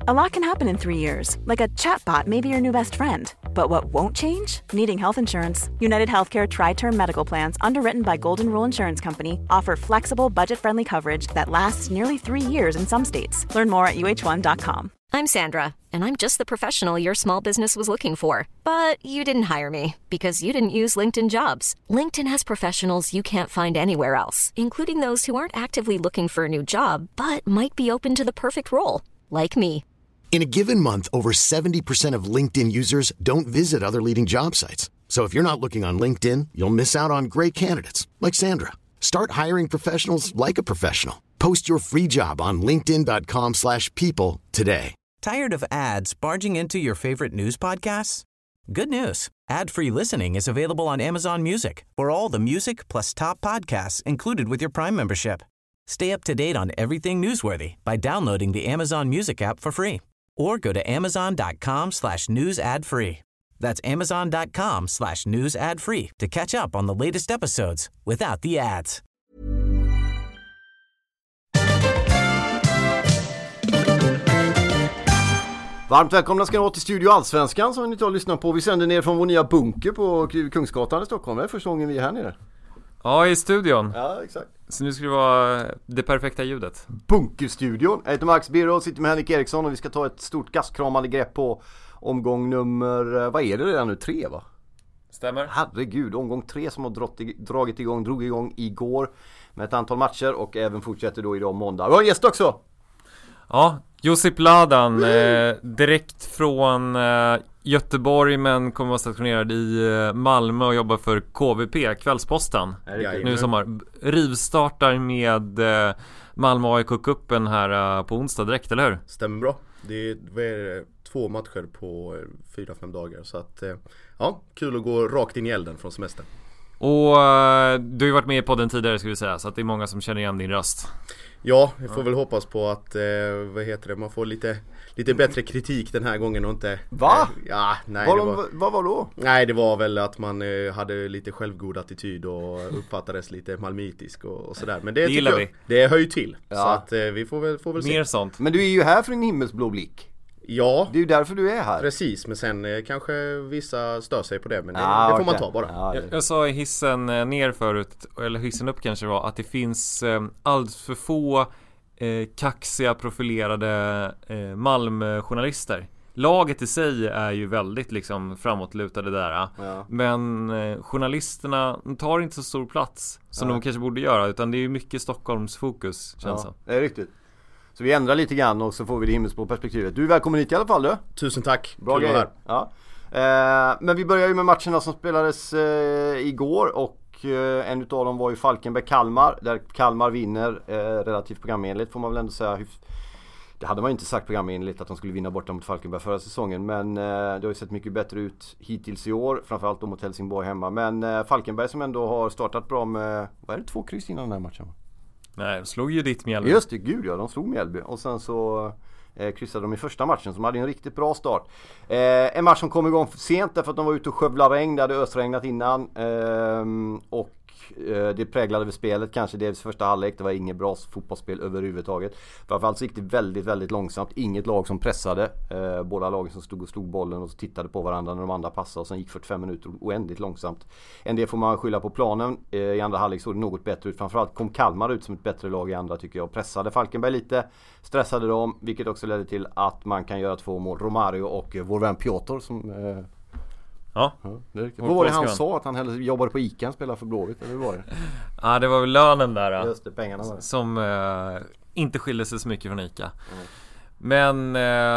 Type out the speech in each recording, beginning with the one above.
A lot can happen in 3 years, like a chatbot may be your new best friend. But what won't change? Needing health insurance. United Healthcare Tri-Term Medical Plans, underwritten by Golden Rule Insurance Company, offer flexible, budget-friendly coverage that lasts nearly 3 years in some states. Learn more at uh1.com. I'm Sandra, and I'm just the professional your small business was looking for. But you didn't hire me because you didn't use LinkedIn Jobs. LinkedIn has professionals you can't find anywhere else, including those who aren't actively looking for a new job, but might be open to the perfect role, like me. In a given month, over 70% of LinkedIn users don't visit other leading job sites. So if you're not looking on LinkedIn, you'll miss out on great candidates like Sandra. Start hiring professionals like a professional. Post your free job on linkedin.com/people today. Tired of ads barging into your favorite news podcasts? Good news. Ad-free listening is available on Amazon Music for all the music plus top podcasts included with your Prime membership. Stay up to date on everything newsworthy by downloading the Amazon Music app for free. Or go to amazon.com/news ad free. That's amazon.com/news ad free to catch up on the latest episodes without the ads. Varmt välkomna ska ni vara till Studio Allsvenskan som ni tar och lyssnar på. Vi sänder ner från vår nya bunker på Kungsgatan i Stockholm. Det är första gången vi är här nere. Ja, i studion. Ja, exakt. Så nu ska det vara det perfekta ljudet. Bunkerstudion. Jag heter Max Birro och sitter med Henrik Eriksson och vi ska ta ett stort gastkramande grepp på omgång nummer, vad är det redan nu? 3 va? Stämmer. Herregud, omgång 3 som har drog igång igår med ett antal matcher och även fortsätter då idag måndag. Vi har en gäst också! Ja, Josip Ladan, direkt från Göteborg men kommer vara stationerad i Malmö och jobbar för KVP, Kvällsposten. Nu i sommar. Rivstartar med Malmö AIK-cupen här på onsdag direkt, eller hur? Stämmer bra. Det är 2 matcher på 4-5 dagar. Så att, ja, kul att gå rakt in i elden från semestern. Och du har ju varit med i podden tidigare ska vi säga, så att det är många som känner igen din röst. Ja, vi får väl hoppas på att man får lite bättre kritik den här gången och inte... Va? Ja, nej. Vad var då? Nej, det var väl att man hade lite självgod attityd och uppfattades lite malmitisk och sådär. Men det gillar vi. Det hör ju till. Ja. Så att vi får väl se. Mer sånt. Men du är ju här för en himmelsblå blick. Ja. Det är ju därför du är här. Precis, men sen kanske vissa stör sig på det. Men det får man ta bara. Ja, jag sa i hissen ner förut, eller hissen upp kanske var, att det finns alldeles för få kaxiga profilerade Malmö-journalister. Laget i sig är ju väldigt liksom framåtlutade där. Ja. Men journalisterna tar inte så stor plats som de kanske borde göra, utan det är ju mycket Stockholms fokus, känns som. Det är riktigt. Så vi ändrar lite grann och så får vi det himmelsblå perspektivet. Du är välkommen hit i alla fall du. Tusen tack. Bra grejer. Ja. Men vi börjar ju med matcherna som spelades igår och en utav dem var ju Falkenberg-Kalmar där Kalmar vinner relativt programenligt får man väl ändå säga. Det hade man inte sagt programenligt att de skulle vinna borta mot Falkenberg förra säsongen, men det har ju sett mycket bättre ut hittills i år, framförallt då mot Helsingborg hemma. Men Falkenberg som ändå har startat bra med, vad är det, 2 kryss innan den här matchen? Nej, de slog ju ditt Mjällby. Just det, gud ja, de slog Mjällby. Och sen så kryssade de i första matchen som hade en riktigt bra start. En match som kom igång sent därför att de var ute och skövlade regn. Det hade ösregnat innan. Och det präglade väl spelet kanske dels första halvlek. Det var inget bra fotbollsspel överhuvudtaget. Framförallt så gick det väldigt, väldigt långsamt. Inget lag som pressade. Båda lagen som stod och slog bollen och så tittade på varandra när de andra passade. Och sen gick 45 minuter oändligt långsamt. En del får man skylla på planen. I andra halvlek såg det något bättre ut. Framförallt kom Kalmar ut som ett bättre lag i andra tycker jag. Pressade Falkenberg lite. Stressade dem. Vilket också ledde till att man kan göra 2 mål. Romario och vår vän Piotr som... Ja. Vad var det han sa? Att han jobbade på ICA och spelade för Blåvitt? Eller var det? Ja, det var väl lönen där. Just det, pengarna var det. Som inte skiljer sig så mycket från ICA. Men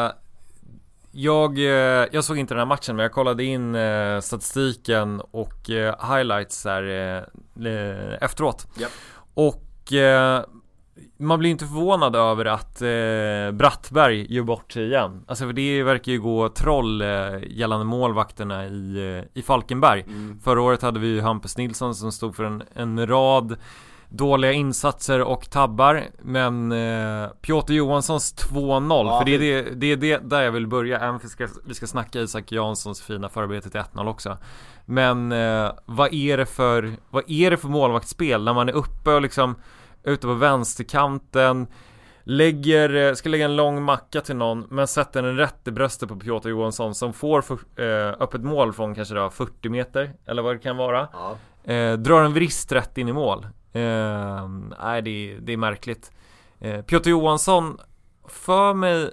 jag såg inte den här matchen, men jag kollade in statistiken och highlights här efteråt. Yep. Och man blir inte förvånad över att Brattberg gör bort sig igen. Alltså för det verkar ju gå troll gällande målvakterna i Falkenberg. Förra året hade vi ju Hampus Nilsson som stod för en rad dåliga insatser och tabbar. Men Piotr Johanssons 2-0, för det är det där jag vill börja. Även för vi ska snacka Isak Janssons fina förarbete till 1-0 också. Men vad är det för målvaktsspel när man är uppe och liksom ute på vänsterkanten, ska lägga en lång macka till någon, men sätter den rätt i bröstet på Piotr Johansson som får öppet mål från kanske då 40 meter eller vad det kan vara. Drar en vrist rätt in i mål. Nej, det är märkligt. Piotr Johansson för mig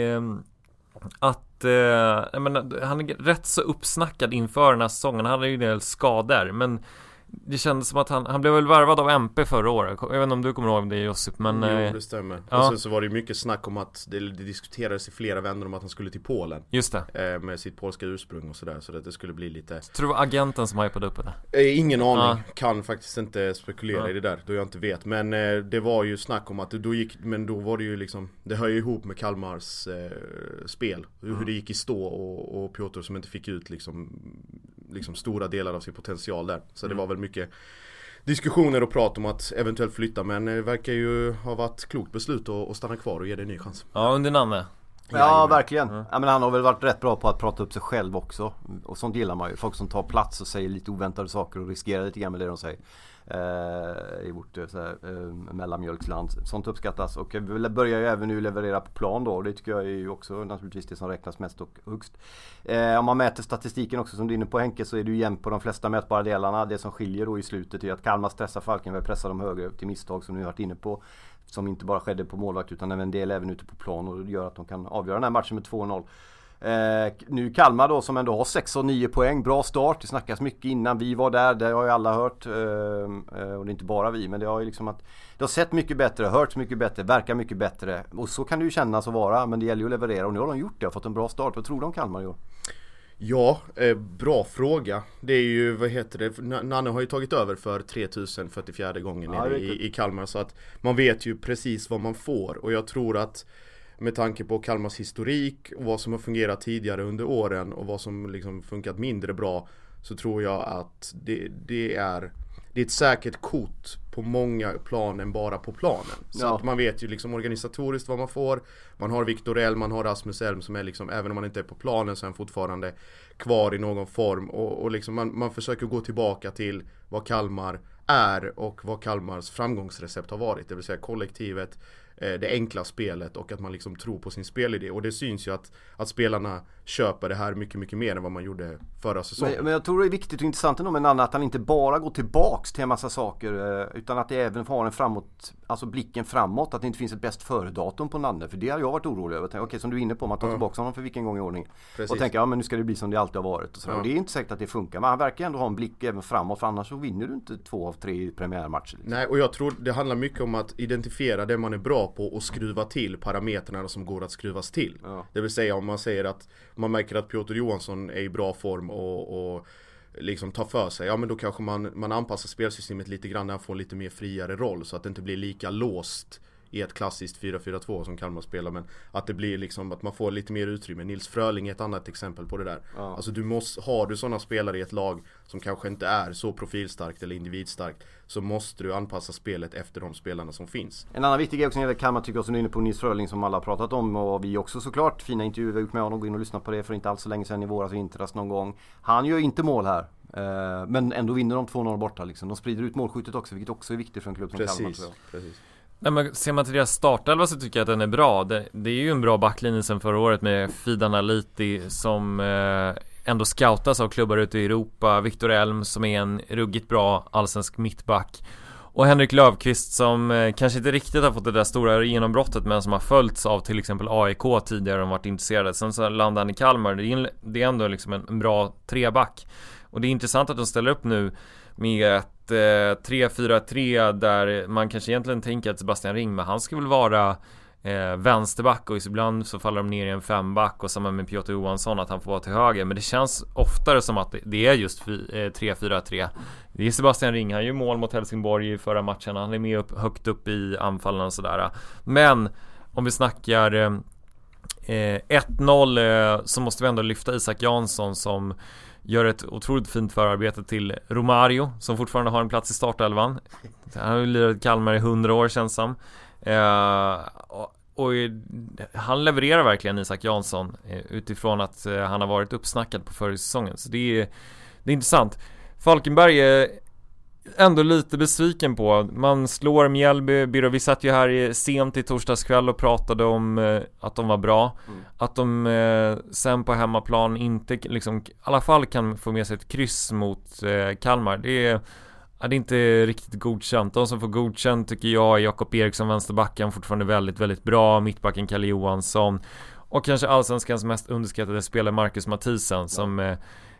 att han är rätt så uppsnackad inför den här säsongen. Han hade ju en del skador, men det kändes som att han blev väl värvad av MP förra året. Jag vet inte om du kommer ihåg det, Josip, men jo, det stämmer. Ja. Och sen så var det mycket snack om att det diskuterades i flera vändor om att han skulle till Polen. Just det. Med sitt polska ursprung och sådär, så att det skulle bli lite... Jag tror det var agenten som hypade upp det. Ingen aning. Kan faktiskt inte spekulera i det där, då jag inte vet. Men det var ju snack om att då var det ju liksom, det hör ju ihop med Kalmars spel. Hur det gick i stå och Piotr som inte fick ut liksom stora delar av sin potential där. Så det var väl mycket diskussioner och prat om att eventuellt flytta, men det verkar ju ha varit klokt beslut att stanna kvar och ge det en ny chans. Ja, under Nanne. Ja, verkligen. Ja, men han har väl varit rätt bra på att prata upp sig själv också. Och sånt gillar man ju. Folk som tar plats och säger lite oväntade saker och riskerar lite grann med det de säger. I vårt mellanmjölksland. Sånt uppskattas. Och vi börjar ju även nu leverera på plan då. Och det tycker jag är ju också naturligtvis det som räknas mest och högst. Om man mäter statistiken också som du är inne på, Henke, så är du jämn på de flesta mätbara delarna. Det som skiljer då i slutet är att Kalmar stressar Falkenberg, pressar dem högre till misstag som ni har varit inne på. Som inte bara skedde på målvakt utan även en del även ute på plan, och det gör att de kan avgöra den här matchen med 2-0. Nu Kalmar då som ändå har 6 och 9 poäng, bra start, det snackas mycket innan vi var där, det har ju alla hört, och det är inte bara vi, men det har ju liksom att det har sett mycket bättre, hört mycket bättre, verkar mycket bättre, och så kan det ju kännas att vara, men det gäller ju att leverera, och nu har de gjort det och fått en bra start. Vad tror du om Kalmar i år? Ja, bra fråga. Det är ju, Nanne har ju tagit över för 3044 gången nere i Kalmar, så att man vet ju precis vad man får, och jag tror att med tanke på Kalmars historik och vad som har fungerat tidigare under åren och vad som liksom funkat mindre bra, så tror jag att det är ett säkert kort på många plan än bara på planen. Så att man vet ju liksom organisatoriskt vad man får. Man har Viktor Elm, man har Rasmus Elm som är liksom, även om man inte är på planen så är han fortfarande kvar i någon form. Och liksom man försöker gå tillbaka till vad Kalmar är och vad Kalmars framgångsrecept har varit. Det vill säga kollektivet, det enkla spelet och att man liksom tror på sin spelidé. Och det syns ju att spelarna köper det här mycket, mycket mer än vad man gjorde förra säsongen. Men jag tror det är viktigt och intressant ändå med Nanne att han inte bara går tillbaks till en massa saker, utan att det även har en framåt, alltså blicken framåt, att det inte finns ett bäst före-datum på Nanne. För det har jag varit orolig över. Okej, som du är inne på, man tar tillbaka honom för vilken gång i ordning. Precis. Och tänker, ja men nu ska det bli som det alltid har varit. Och så. Och det är inte säkert att det funkar, men han verkar ändå ha en blick även framåt, för annars så vinner du inte 2 av 3 premiärmatcher. Liksom. Nej, och jag tror det handlar mycket om att identifiera det man är bra på och skruva till parametrarna som går att skruvas till. Ja. Det vill säga om man säger att man märker att Piotr Johansson är i bra form och liksom tar för sig, ja men då kanske man anpassar spelsystemet lite grann när han får lite mer friare roll, så att det inte blir lika låst i ett klassiskt 4-4-2 som Kalmar spelar, men att det blir liksom att man får lite mer utrymme. Nils Fröling är ett annat exempel på det där. Ja. Alltså har du sådana spelare i ett lag som kanske inte är så profilstarkt eller individstarkt, så måste du anpassa spelet efter de spelarna som finns. En annan viktig grej också när det gäller Kalmar tycker jag, som är inne på Nils Fröling som alla har pratat om, och vi också såklart, fina intervjuer vi har gjort med honom, gå in och lyssna på det för inte alls så länge sedan i våras och vintras någon gång. Han gör inte mål här, men ändå vinner de 2-0 borta liksom. De sprider ut målskyttet också, vilket också är viktigt för en klubb som Kalmar, tror jag. Precis. Nej, men ser man till deras startelva så tycker jag att den är bra. Det är ju en bra backlinje sen förra året med Fidan Aliti som ändå scoutas av klubbar ute i Europa. Viktor Elm som är en ruggigt bra allsvensk mittback. Och Henrik Löfqvist som kanske inte riktigt har fått det där stora genombrottet, men som har följts av till exempel AIK tidigare och varit intresserade. Sen så landar han i Kalmar. Det är ändå liksom en bra treback. Och det är intressant att de ställer upp nu med ett 3-4-3 där man kanske egentligen tänker att Sebastian Ring, men han ska väl vara vänsterback, och ibland så faller de ner i en 5-back, och samma med Piotr Johansson att han får vara till höger. Men det känns oftare som att det är just 3-4-3. Det är Sebastian Ring, han gör mål mot Helsingborg i förra matchen, han är med högt upp i anfallen och sådär. Men om vi snackar 1-0 så måste vi ändå lyfta Isak Jansson som gör ett otroligt fint förarbete till Romario som fortfarande har en plats i startelvan. Han har ju lirat Kalmar i 100 år känns som. Och han levererar verkligen, Isak Jansson, utifrån att han har varit uppsnackad på förra säsongen. Så det är intressant. Falkenberg ändå lite besviken på. Man slår Mjällby, Birro, vi satt ju här sent i torsdagskväll och pratade om att de var bra. Att de sen på hemmaplan inte liksom, i alla fall kan få med sig ett kryss mot Kalmar. Det är inte riktigt godkänt. De som får godkänt tycker jag är Jakob Eriksson, vänsterbacken, fortfarande väldigt, väldigt bra. Mittbacken Kalle Johansson. Och kanske allsvenskans mest underskattade spelare Marcus Mathisen som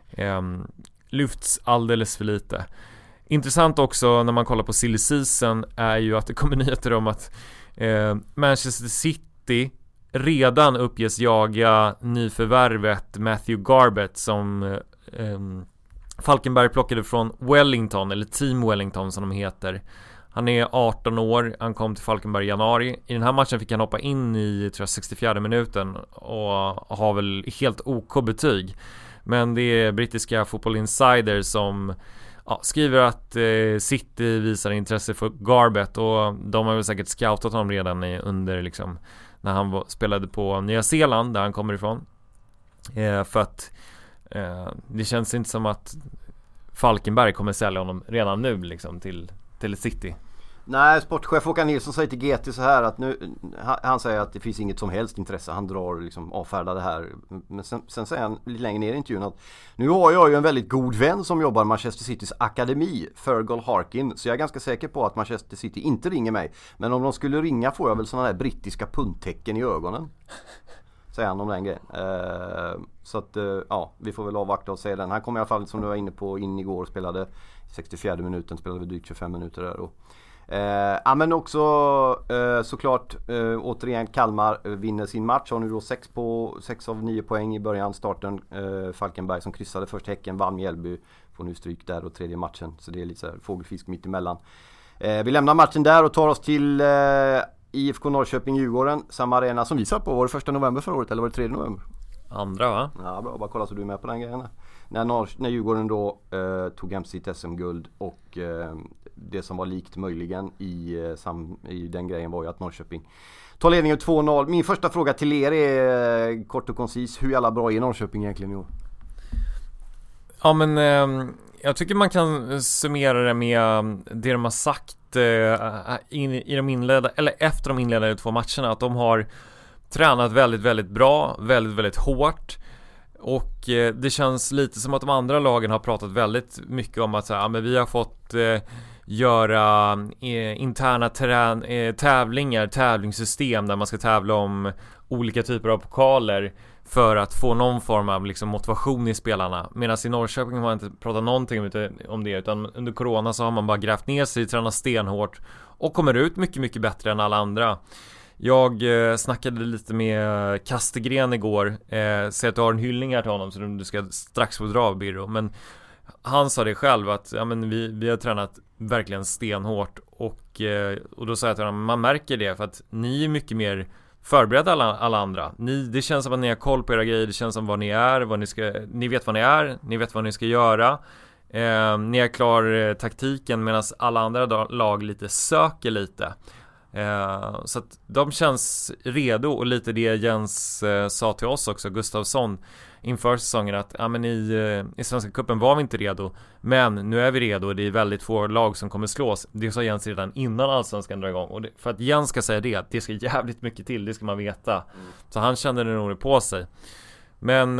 lyfts alldeles för lite. Intressant också när man kollar på silly season är ju att det kommer nyheter om att Manchester City redan uppges jaga nyförvärvet Matthew Garbett som Falkenberg plockade från Wellington, eller Team Wellington som de heter. Han är 18 år, han kom till Falkenberg i januari. I den här matchen fick han hoppa in i, tror jag, 64 minuten och har väl helt OK betyg. Men det är brittiska Football Insider som skriver att City visar intresse för Garbett, och de har väl säkert scoutat honom redan under liksom, när han spelade på Nya Zeeland där han kommer ifrån. För att det känns inte som att Falkenberg kommer sälja honom redan nu liksom, till City. Nej, sportchef Håkan Nilsson säger till GT så här att han säger att det finns inget som helst intresse. Han drar liksom avfärdar det här. Men sen säger han lite längre ner i intervjun att nu har jag ju en väldigt god vän som jobbar i Manchester Citys akademi, Fergal Harkin. Så jag är ganska säker på att Manchester City inte ringer mig. Men om de skulle ringa får jag väl sådana där brittiska pundtecken i ögonen. Säger han om den grejen. Så att vi får väl avvakta och se den. Han kom i alla fall, som du var inne på, in igår och spelade 64 minuten, spelade vi drygt 25 minuter där då. Men också såklart återigen Kalmar vinner sin match, har nu då 6 av 9 poäng i början starten. Falkenberg som kryssade först Häcken, vann Mjällby, får nu stryk där och tredje matchen, så det är lite så här fågelfisk mitt emellan. Vi lämnar matchen där och tar oss till IFK Norrköping-Djurgården, samma arena som vi satt på. Var det 1 november förra året eller var det 3 november? Andra, va? Ja, bra, bara kolla så du är med på den grejen. När Djurgården då tog hem sitt SM-guld, och det som var likt möjligen i den grejen var ju att Norrköping tar ledningen 2-0. Min första fråga till er är kort och koncis: hur jävla bra är Norrköping egentligen i år? Ja, men jag tycker man kan summera det med det de har sagt i de inledda, eller efter de inledande 2 matcherna, att de har tränat väldigt, väldigt bra, väldigt, väldigt hårt. Och det känns lite som att de andra lagen har pratat väldigt mycket om att men vi har fått göra interna tävlingssystem där man ska tävla om olika typer av pokaler för att få någon form av liksom motivation i spelarna. Medan i Norrköping har man inte pratat någonting om det, utan under corona så har man bara grävt ner sig, tränat stenhårt och kommer ut mycket, mycket bättre än alla andra. Jag snackade lite med Kastegren igår, säger att du har en hyllning här till honom så du ska strax få dra av Birro, men han sa det själv att vi har tränat verkligen stenhårt, och då sa jag till honom, man märker det för att ni är mycket mer förberedda alla andra. Det känns som att ni har koll på era grejer, det känns som vad ni är, ni vet vad ni är, ni vet vad ni ska göra. Ni har klar taktiken, medan alla andra lag lite söker lite. Så att de känns redo, och lite det Jens sa till oss också, Gustafsson, inför säsongen, att i Svenska cupen var vi inte redo, men nu är vi redo och det är väldigt få lag som kommer slås. Det sa Jens redan innan Allsvenskan drar igång, och för att Jens ska säga det ska jävligt mycket till, det ska man veta. Så han kände det nog på sig. Men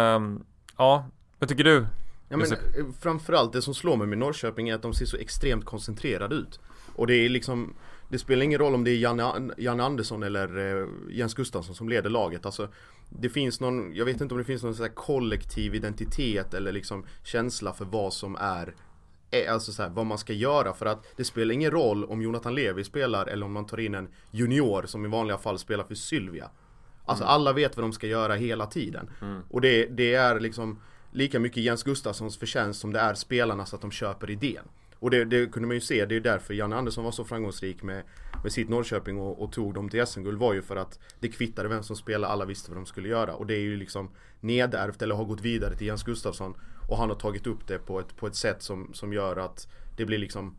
vad tycker du? Ja, men framförallt det som slår mig med Norrköping är att de ser så extremt koncentrerade ut. Och det är liksom, det spelar ingen roll om det är Janne Andersson eller Jens Gustafsson som leder laget. Alltså, det finns jag vet inte om det finns någon så här kollektiv identitet eller liksom känsla för vad som är alltså så här, vad man ska göra, för att det spelar ingen roll om Jonathan Levi spelar eller om man tar in en junior som i vanliga fall spelar för Sylvia. Alltså alla vet vad de ska göra hela tiden. Och det är liksom lika mycket Jens Gustafssons förtjänst som det är spelarna, så att de köper idén. Och det kunde man ju se, det är därför Janne Andersson var så framgångsrik med sitt Norrköping och tog dem till SM-guld, var ju för att det kvittade vem som spelade, alla visste vad de skulle göra. Och det är ju liksom nedärvt eller har gått vidare till Jens Gustafsson, och han har tagit upp det på ett sätt som gör att det blir liksom,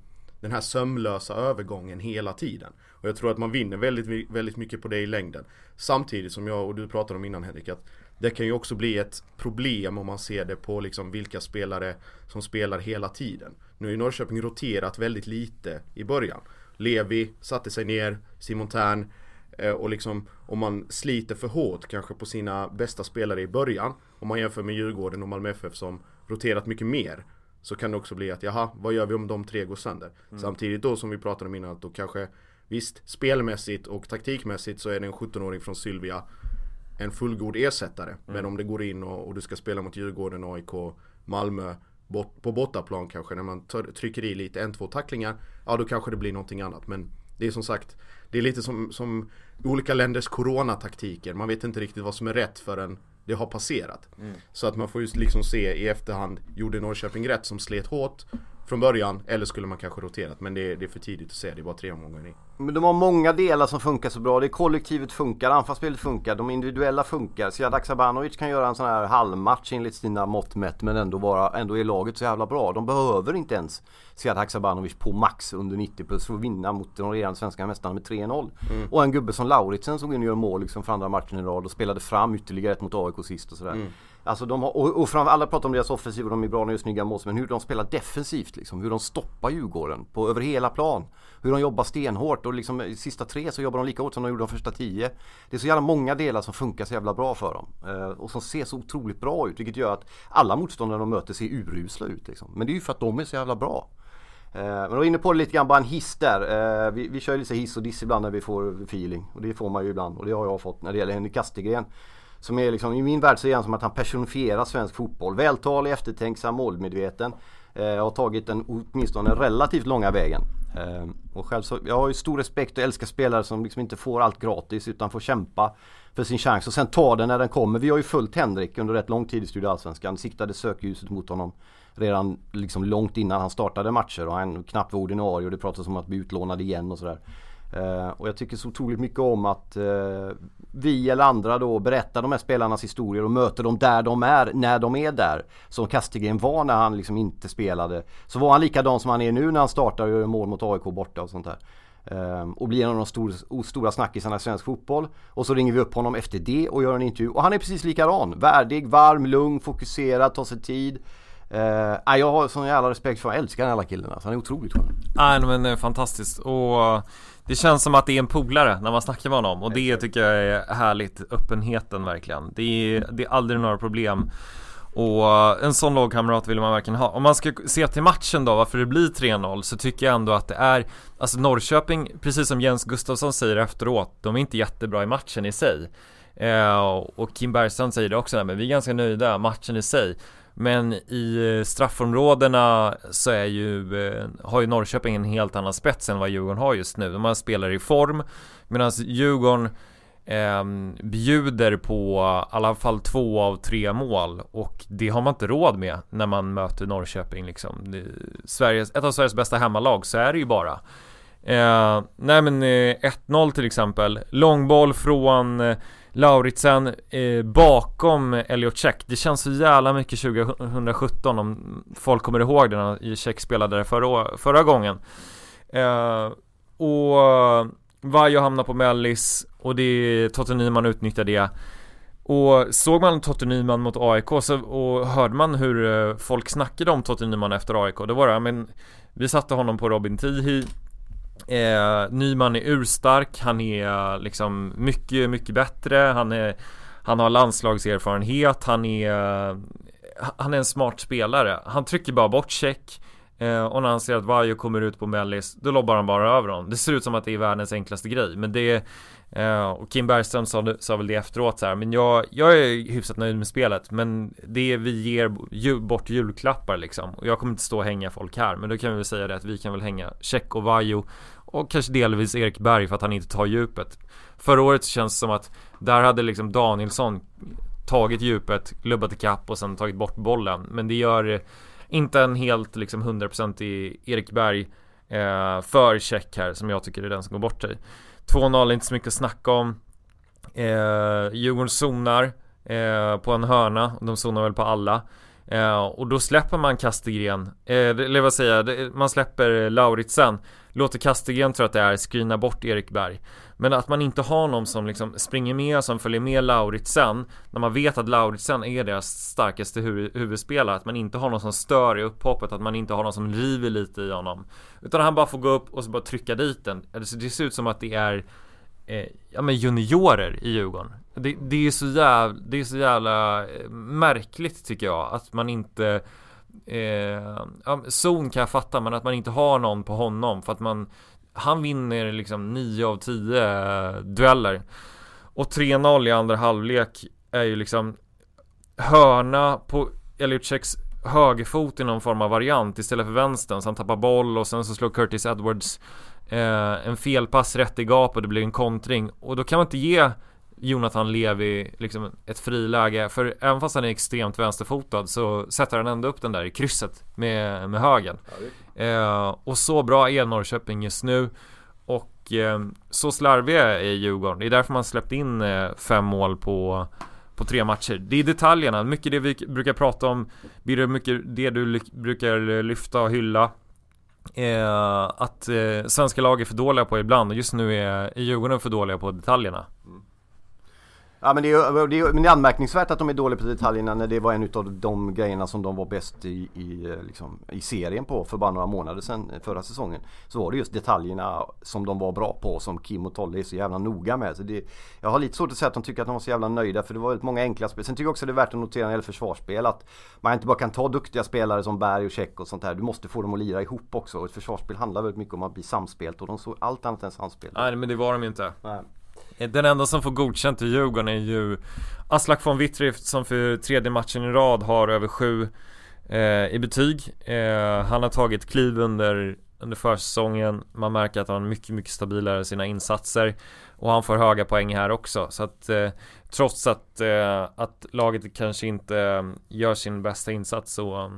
den här sömlösa övergången hela tiden. Och jag tror att man vinner väldigt, väldigt mycket på det i längden. Samtidigt som jag och du pratade om innan, Henrik, att det kan ju också bli ett problem om man ser det på liksom vilka spelare som spelar hela tiden. Nu har ju Norrköping roterat väldigt lite i början. Levi satte sig ner, Simon Tern, och liksom om man sliter för hårt kanske på sina bästa spelare i början, om man jämför med Djurgården och Malmö FF som roterat mycket mer, så kan det också bli att vad gör vi om de 3 går sönder? Samtidigt då, som vi pratade om innan, att då kanske visst, spelmässigt och taktikmässigt så är det en 17-åring från Sylvia en fullgod ersättare. Men om det går in och du ska spela mot Djurgården, AIK, Malmö på bortaplan kanske, när man trycker i lite 1-2 tacklingar, ja då kanske det blir någonting annat. Men det är som sagt, det är lite som olika länders coronataktiker. Man vet inte riktigt vad som är rätt förrän det har passerat. Så att man får ju liksom se i efterhand, gjorde Norrköping rätt som slet hårt från början, eller skulle man kanske roterat? Men det är för tidigt att se, det är bara 3 omgångar i. Men de har många delar som funkar så bra. Det är kollektivet funkar, anfallsspelet funkar, de individuella funkar. Sead Haksabanovic kan göra en sån här halvmatch enligt sina mått mätt, men ändå är laget så jävla bra. De behöver inte ens Sead Haksabanovic på max under 90 plus för att vinna mot de regerande svenska mästarna med 3-0. Och en gubbe som Lauritsen som gör mål liksom för andra matchen i rad och spelade fram ytterligare ett mot AIK sist och sådär. Alltså de har, och framför alla pratar om deras offensiv och de är bra när de gör snygga mål, men hur de spelar defensivt liksom, hur de stoppar Djurgården över hela plan, hur de jobbar stenhårt och liksom i sista 3 så jobbar de lika hårt som de gjorde de första 10. Det är så jävla många delar som funkar så jävla bra för dem och som ser så otroligt bra ut, vilket gör att alla motståndare de möter ser urusla ut liksom. Men det är ju för att de är så jävla bra. Men då är inne på det lite grann, bara en hiss där. Vi kör ju lite hiss och diss ibland när vi får feeling, och det får man ju ibland, och det har jag fått när det gäller Henrik Kastegren. Som är liksom, i min värld så är han som att han personifierar svensk fotboll. Vältalig, eftertänksam, målmedveten. Jag har tagit åtminstone den relativt långa vägen. Och själv så, jag har ju stor respekt och älskar spelare som liksom inte får allt gratis utan får kämpa för sin chans och sen ta den när den kommer. Vi har ju följt Henrik under rätt lång tid i Studio Allsvenskan. Siktade sökljuset mot honom redan liksom långt innan han startade matcher, och han knappt var ordinarie och det pratas om att bli utlånad igen och sådär. Och jag tycker så otroligt mycket om att vi eller andra då berättar de här spelarnas historier och möter dem där de är, när de är där. Som Kastegren var när han liksom inte spelade. Så var han likadan som han är nu när han startar och gör mål mot AIK borta och sånt där. Och blir en av de stora snackisarna i svensk fotboll. Och så ringer vi upp honom efter det och gör en intervju. Och han är precis likadan. Värdig, varm, lugn, fokuserad, tar sig tid. Jag har sån jävla respekt för, jag älskar den alla killarna. Så han är otroligt skön. Men det är fantastiskt. Och det känns som att det är en polare när man snackar med honom. Och det tycker jag är härligt. Öppenheten verkligen. Det är aldrig några problem. Och en sån lagkamrat vill man verkligen ha. Om man ska se till matchen då, varför det blir 3-0, så tycker jag ändå att det är, alltså Norrköping, precis som Jens Gustafsson säger efteråt, de är inte jättebra i matchen i sig. Och Kim Bergstrand säger det också, men vi är ganska nöjda, matchen i sig. Men i straffområdena så har ju Norrköping en helt annan spets än vad Djurgården har just nu. De har spelare i form, medan Djurgården bjuder på i alla fall 2 av 3 mål, och det har man inte råd med när man möter Norrköping liksom. Ett av Sveriges bästa hemmalag, så är det ju bara 1-0 till exempel, långboll från Lauritsen bakom Elliot Check. Det känns så jävla mycket 2017, om folk kommer ihåg det när Check spelade där förra gången. Och Vaiho hamnar på Mellis, och Totte Nyman utnyttjar det. Och såg man Totte Nyman mot AIK och hörde man hur folk snackade om Totte Nyman efter AIK, då var det, men vi satte honom på Robin Tihi. Nyman är urstark, han är liksom mycket, mycket bättre, han har landslagserfarenhet, han är en smart spelare, han trycker bara bort check, och när han ser att Vaiho kommer ut på Mellis, då lobbar han bara över honom. Det ser ut som att det är världens enklaste grej, men och Kim Bergström sa väl det efteråt så här, men jag är hyfsat nöjd med spelet, men vi ger bort julklappar liksom, och jag kommer inte stå och hänga folk här, men då kan vi väl säga det att vi kan väl hänga Check och Vaiho och kanske delvis Erik Berg för att han inte tar djupet. Förra året så känns det som att där hade liksom Danielsson tagit djupet, klubbat i kapp och sen tagit bort bollen, men det gör inte en helt liksom 100% i Erik Berg för Check här, som jag tycker är den som går bort sig. 2-0 är inte så mycket att snacka om. Djurgården zonar på en hörna, och de zonar väl på alla. Och då släpper man Kastegren, eller vad säger jag, man släpper Lauritsen, låter Kastegren, tror att det är, screena bort Erik Berg. Men att man inte har någon som liksom springer med, som följer med Lauritsen, när man vet att Lauritsen är deras starkaste huvudspelare, att man inte har någon som stör i upphoppet, att man inte har någon som river lite i honom, utan han bara får gå upp och så bara trycka dit den. Det ser ut som att det är juniorer i Djurgården. Det är så jävla märkligt, tycker jag, att man inte Zon kan jag fatta, men att man inte har någon på honom, för att han vinner liksom 9 av 10 dueller. Och 3-0 i andra halvlek är ju liksom hörna på Eliutseks högerfot i någon form av variant istället för vänstern, så han tappar boll och sen så slår Curtis Edwards en felpass rätt i gap och det blir en kontring. Och då kan man inte ge Jonathan Levi liksom ett friläge, för även fast han är extremt vänsterfotad så sätter han ändå upp den där i krysset med högen. Och så bra är Norrköping just nu, och så slarviga är Djurgården. Det är därför man släppt in 5 mål på 3 matcher. Det är detaljerna, mycket det vi brukar prata om, blir det mycket det du brukar lyfta och hylla, att svenska lag är för dåliga på ibland, och just nu är Djurgården för dåliga på detaljerna. Ja, men det är anmärkningsvärt att de är dåliga på detaljerna, när det var en av de grejerna som de var bäst i serien på för bara några månader sedan, förra säsongen. Så var det just detaljerna som de var bra på, som Kim och Tolle är så jävla noga med. Så jag har lite svårt att säga att de tycker att de var så jävla nöjda, för det var väldigt många enkla spel. Sen tycker jag också det är värt att notera när det gäller försvarsspel, att man inte bara kan ta duktiga spelare som Berg och Check och sånt här. Du måste få dem att lira ihop också. Och ett försvarsspel handlar väldigt mycket om att bli samspelt, och de såg allt annat än samspel. Nej, men det var de inte. Nej. Den enda som får godkänt i Djurgården är ju Aslak von Wittrift, som för 3:e matchen i rad har över 7 i betyg. Han har tagit kliv under försäsongen. Man märker att han är mycket, mycket stabilare i sina insatser, och han får höga poäng här också. Så att trots att laget kanske inte gör sin bästa insats,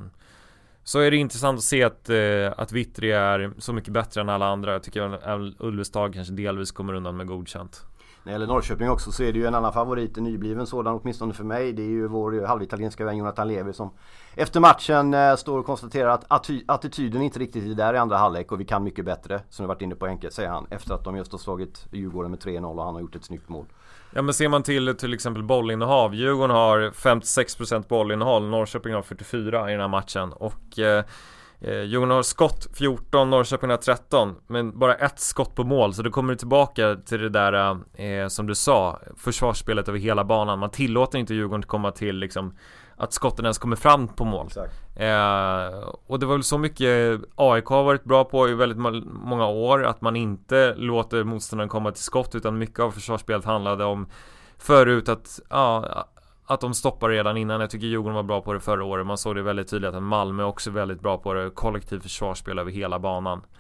så är det intressant att se att Vittri är så mycket bättre än alla andra. Jag tycker att Ulvestad kanske delvis kommer undan med godkänt. När det gäller Norrköping också så är det ju en annan favorit, en nybliven sådan åtminstone för mig. Det är ju vår halvitalienska vän Jonathan Levi, som efter matchen står och konstaterar att attityden inte riktigt är där i andra halvlek, och vi kan mycket bättre, som vi varit inne på Henke, säger han, efter att de just har slagit Djurgården med 3-0 och han har gjort ett snyggt mål. Ja, men ser man till exempel bollinnehav, Djurgården har 56% bollinnehav, Norrköping har 44 i den här matchen, och Djurgården har skott 14, Norrköping har 13, men bara ett skott på mål. Så då kommer du tillbaka till det där som du sa, försvarsspelet över hela banan. Man tillåter inte Djurgården att komma till liksom, att skotten ens kommer fram på mål. Och det var väl så mycket AIK har varit bra på i väldigt många år, att man inte låter motståndaren komma till skott, utan mycket av försvarsspelet handlade om förut att de stoppar redan innan. Jag tycker Djurgården var bra på det förra året. Man såg det väldigt tydligt att Malmö också är väldigt bra på det. Kollektiv försvarsspel över hela banan. Ja.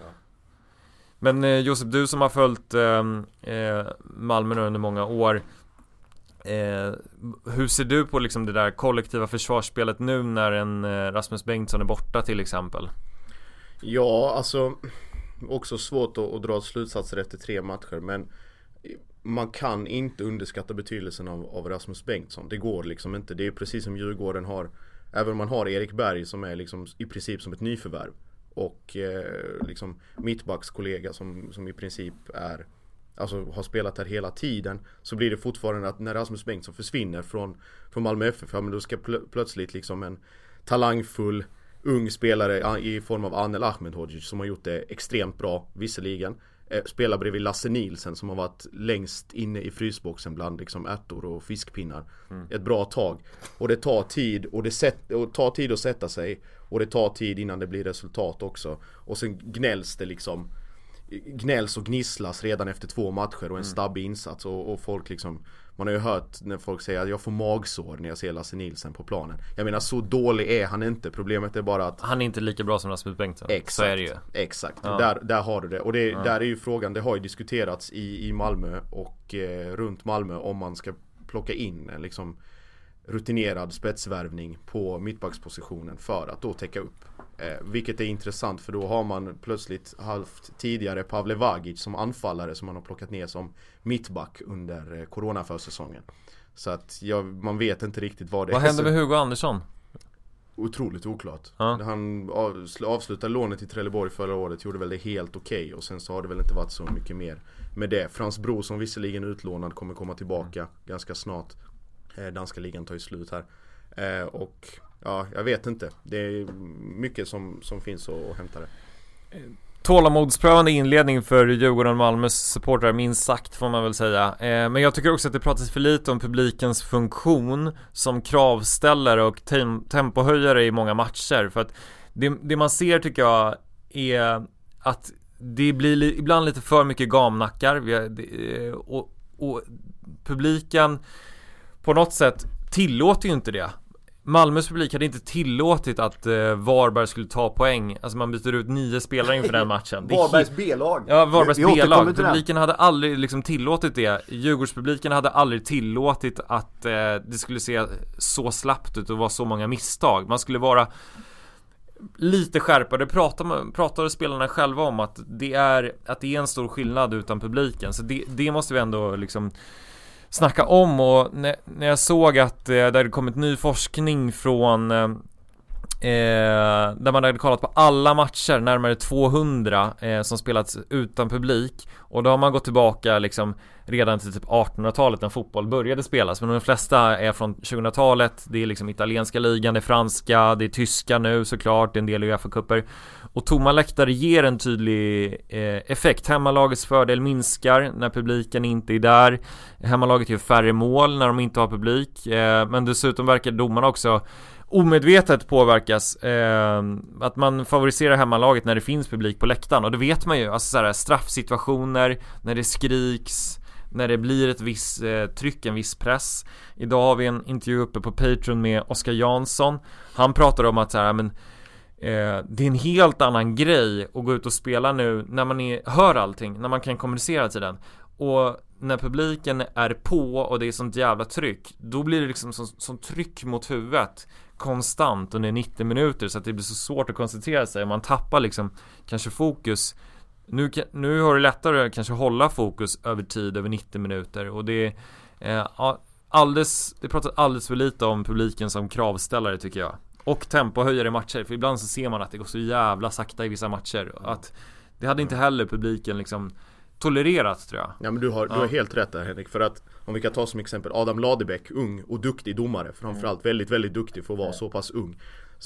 Men Josef, du som har följt Malmö nu under många år, hur ser du på liksom det där kollektiva försvarsspelet nu när en Rasmus Bengtsson är borta till exempel? Ja, alltså också svårt att dra slutsatser efter 3 matcher, men man kan inte underskatta betydelsen av Rasmus Bengtsson. Det går liksom inte. Det är precis som Djurgården har, även om man har Erik Berg som är liksom i princip som ett nyförvärv, och liksom mittbackskollega som i princip är, alltså har spelat där hela tiden, så blir det fortfarande att när Rasmus Bengtsson försvinner från Malmö FF, men då ska plötsligt liksom en talangfull ung spelare i form av Anel Ahmedhodzic, som har gjort det extremt bra visserligen, spelar bredvid Lasse Nielsen som har varit längst inne i frysboxen bland liksom ärtor och fiskpinnar ett bra tag, och det tar tid och tar tid att sätta sig, och det tar tid innan det blir resultat också, och sen gnälls och gnisslas redan efter 2 matcher och en stabbig insats, och folk liksom, man har ju hört när folk säger att jag får magsår när jag ser Lasse Nielsen på planen. Jag menar, så dålig är han inte. Problemet är bara att han är inte lika bra som Rasmus Bengtsson. Exakt, så är det ju. Exakt, där har du det. Och där är ju frågan, det har ju diskuterats i Malmö och runt Malmö, om man ska plocka in en liksom rutinerad spetsvärvning på mittbackspositionen för att då täcka upp. Vilket är intressant, för då har man plötsligt haft tidigare Pavle Vagic som anfallare som man har plockat ner som mittback under coronaförsäsongen. Så att man vet inte riktigt vad det är. Vad händer med Hugo Andersson? otroligt oklart. Ja. Han avslutade lånet i Trelleborg förra året, gjorde väl det helt okej. Och sen så har det väl inte varit så mycket mer med det. Frans Bro som visserligen utlånad kommer komma tillbaka ganska snart. Danska ligan tar ju slut här. Och ja, jag vet inte. Det är mycket som finns att hämta det. Tålamodsprövande inledning för Djurgården och Malmös supportrar, minst sagt får man väl säga. Men jag tycker också att det pratas för lite om publikens funktion som kravställare och tempohöjare i många matcher. För att det man ser tycker jag är att det blir ibland lite för mycket gamnackar och publiken på något sätt tillåter ju inte det. Malmös publik hade inte tillåtit att Varberg skulle ta poäng. Alltså man byter ut 9 spelare inför den matchen. Varbergs B-lag. Ja, Varbergs B-lag. Publiken hade aldrig liksom tillåtit det. Djurgårdspubliken hade aldrig tillåtit att det skulle se så slappt ut och vara så många misstag. Man skulle vara lite skärpare. Pratade spelarna själva om att det är en stor skillnad utan publiken. Så det måste vi ändå liksom snacka om. Och när jag såg att det hade kommit ny forskning från där man hade kollat på alla matcher, närmare 200 som spelats utan publik, och då har man gått tillbaka liksom redan till typ 1800-talet när fotboll började spelas, men de flesta är från 2000-talet. Det är liksom italienska ligan, det är franska, det är tyska nu såklart, det är en del UEFA-cuper. Och tomma läktare ger en tydlig effekt. Hemmalagets fördel minskar när publiken inte är där. Hemmalaget gör färre mål när de inte har publik, men dessutom verkar domarna också omedvetet påverkas, att man favoriserar hemmalaget när det finns publik på läktaren. Och det vet man ju, alltså såhär, straffsituationer, när det skriks, när det blir ett viss tryck, en viss press. Idag har vi en intervju uppe på Patreon med Oskar Jansson. Han pratar om att såhär, men det är en helt annan grej att gå ut och spela nu när man hör allting, när man kan kommunicera till den. Och när publiken är på och det är sånt jävla tryck, då blir det liksom sånt tryck mot huvudet konstant under 90 minuter, så att det blir så svårt att koncentrera sig och man tappar liksom kanske fokus. Nu har det lättare att kanske hålla fokus över tid, över 90 minuter, och det pratar alldeles för lite om publiken som kravställare tycker jag. Och tempohöjare i matcher, för ibland så ser man att det går så jävla sakta i vissa matcher, att det hade inte heller publiken liksom tolererat, tror jag. Ja, men du har helt rätt där, Henrik, för att om vi kan ta som exempel Adam Ladebäck, ung och duktig domare, framförallt väldigt, väldigt duktig för att vara så pass ung,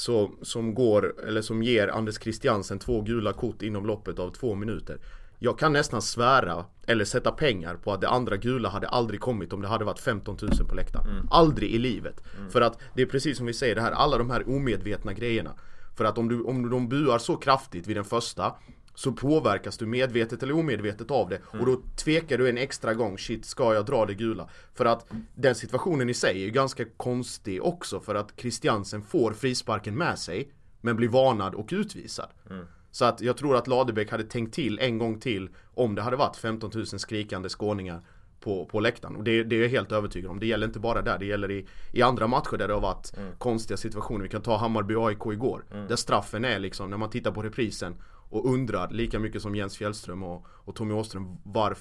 som ger Anders Christiansen 2 gula kort inom loppet av 2 minuter. Jag kan nästan svära eller sätta pengar på att det andra gula hade aldrig kommit om det hade varit 15 000 på läktaren. Aldrig i livet. För att det är precis som vi säger, det här, alla de här omedvetna grejerna. För att om de buar så kraftigt vid den första, så påverkas du medvetet eller omedvetet av det. Och då tvekar du en extra gång. Shit, ska jag dra det gula? För att den situationen i sig är ju ganska konstig också. För att Christiansen får frisparken med sig, men blir varnad och utvisad. Så att jag tror att Ladebäck hade tänkt till en gång till om det hade varit 15 000 skrikande skåningar på läktaren. Och det är jag helt övertygad om. Det gäller inte bara där, det gäller i andra matcher där det har varit konstiga situationer. Vi kan ta Hammarby AIK igår. Där straffen är liksom, när man tittar på reprisen och undrar lika mycket som Jens Fjällström och Tommy Åström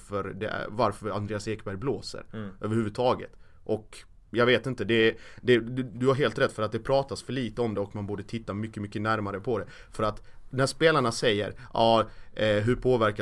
varför Andreas Ekberg blåser överhuvudtaget. Och jag vet inte, du har helt rätt, för att det pratas för lite om det och man borde titta mycket, mycket närmare på det. För att när spelarna säger hur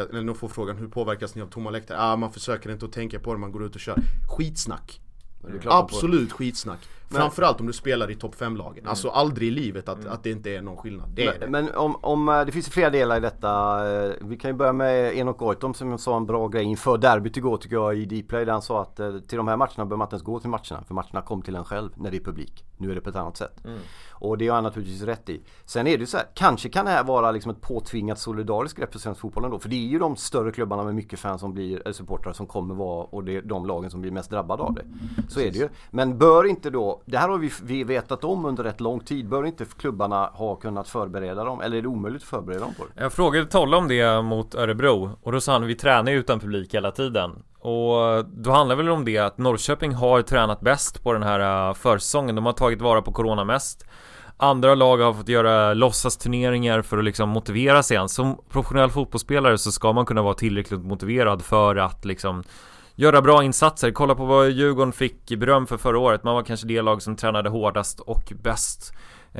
påverkas ni av tomma läktare? Man försöker inte att tänka på det, man går ut och kör. Skitsnack. Absolut skitsnack. Framförallt om du spelar i topp 5-lagen. Alltså aldrig i livet att det inte är någon skillnad. Men om det finns flera delar i detta. Vi kan ju börja med Enok Goitom som sa en bra grej inför derbyt igår, tycker jag, i Dplay, där han sa att till de här matcherna bör man inte ens gå till matcherna, för matcherna kom till en själv när det är publik. Nu är det på ett annat sätt. Och det har han naturligtvis rätt i. Sen är det ju så här, kanske kan det här vara liksom ett påtvingat solidariskt grepp för svensk fotboll ändå, för det är ju de större klubbarna med mycket fans som blir supportrar som kommer vara, och det är de lagen som blir mest drabbade av det. Så är det ju. Men bör inte då, det här har vi vetat om under rätt lång tid, bör inte klubbarna ha kunnat förbereda dem, eller är det omöjligt att förbereda dem på det? Jag frågade Tolle om det mot Örebro, och då sa han, vi tränar utan publik hela tiden. Och då handlar väl om det att Norrköping har tränat bäst på den här försäsongen. De har tagit vara på corona mest. Andra lag har fått göra låtsasturneringar för att liksom motivera sig. Som professionell fotbollsspelare så ska man kunna vara tillräckligt motiverad för att liksom göra bra insatser. Kolla på vad Djurgården fick beröm för förra året. Man var kanske det lag som tränade hårdast och bäst.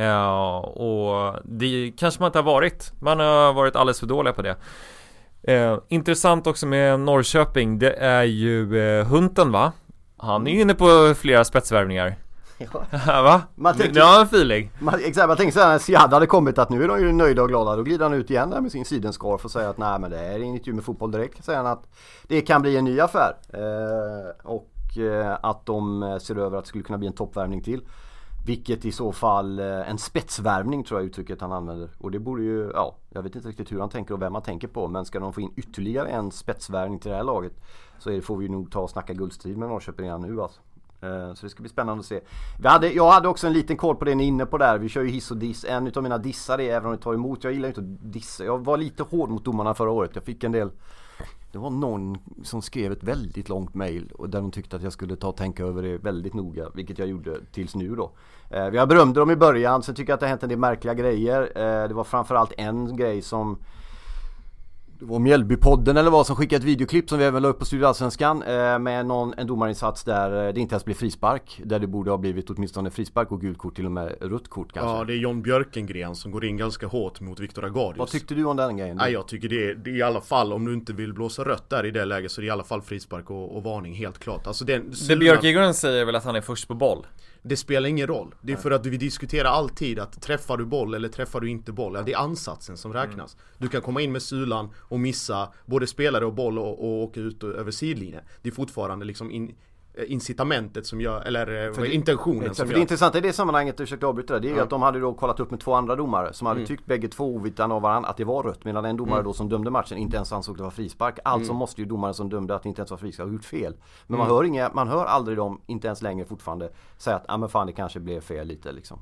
Och det kanske man inte har varit. Man har varit alldeles för dåliga på det. Intressant också med Norrköping, det är ju Hunten, va? Han är ju inne på flera spetsvärvningar. Ja. Va? Ja, feeling. Exakt, man tänker så här när Siad hade kommit att nu är de ju nöjda och glada. Då glider han ut igen där med sin sidenscarf och säger att nej, men det är inget ju med fotboll direkt. Säger han att det kan bli en ny affär. Och att de ser över att det skulle kunna bli en toppvärvning till. Vilket i så fall en spetsvärvning tror jag uttrycket han använder. Och det borde ju, ja, jag vet inte riktigt hur han tänker och vem han tänker på. Men ska de få in ytterligare en spetsvärvning till det här laget så får vi nog ta och snacka guldstrid med Norrköping redan nu alltså. Så det ska bli spännande att se. Jag hade också en liten koll på det ni är inne på där. Vi kör ju hiss och diss. En utav mina dissar är, även om vi tar emot, jag gillar inte att dissa. Jag var lite hård mot domarna förra året. Jag fick en del. Det var någon som skrev ett väldigt långt mejl och där de tyckte att jag skulle ta och tänka över det väldigt noga, vilket jag gjorde tills nu då. Jag berömde dem i början, så tycker jag att det har hänt en del märkliga grejer. Det var framförallt en grej som det var Mjällbypodden eller vad som skickade ett videoklipp som vi även la upp på Studio Allsvenskan med en domarinsats där det inte ens blev frispark, där det borde ha blivit åtminstone frispark och gult kort, till och med rött kort kanske. Ja, det är John Björkengren som går in ganska hårt mot Viktor Agadius. Vad tyckte du om den grejen? Nej, jag tycker det är i alla fall, om du inte vill blåsa rött där i det läget, så är det i alla fall frispark och varning, helt klart. Alltså det Björkengren säger väl att han är först på boll. Det spelar ingen roll. Det är för att vi diskuterar alltid att träffar du boll eller träffar du inte boll. Ja, det är ansatsen som räknas. Du kan komma in med sulan och missa både spelare och boll och åka ut över sidlinjen. Det är fortfarande liksom incitamentet som gör, eller intentionen som för gör. Det intressanta i det sammanhanget, jag försökte avbryta det, det är ju att de hade då kollat upp med två andra domare som hade tyckt bägge två ovitan av varandra att det var rött, medan en domare då som dömde matchen inte ens ansåg det var frispark. Alltså måste ju domaren som dömde att det inte ens var frispark ha gjort fel. Men man hör aldrig dem, inte ens längre fortfarande, säga att men fan, det kanske blev fel lite liksom.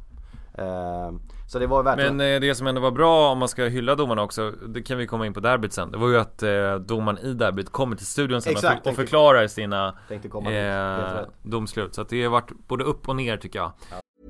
Så det var verkligen... Men det som ändå var bra, om man ska hylla domarna också, det kan vi komma in på derbyt sen. Det var ju att domaren i derbyt kommer till studion sen och förklarar sina domslut. Så att det har varit både upp och ner, tycker jag.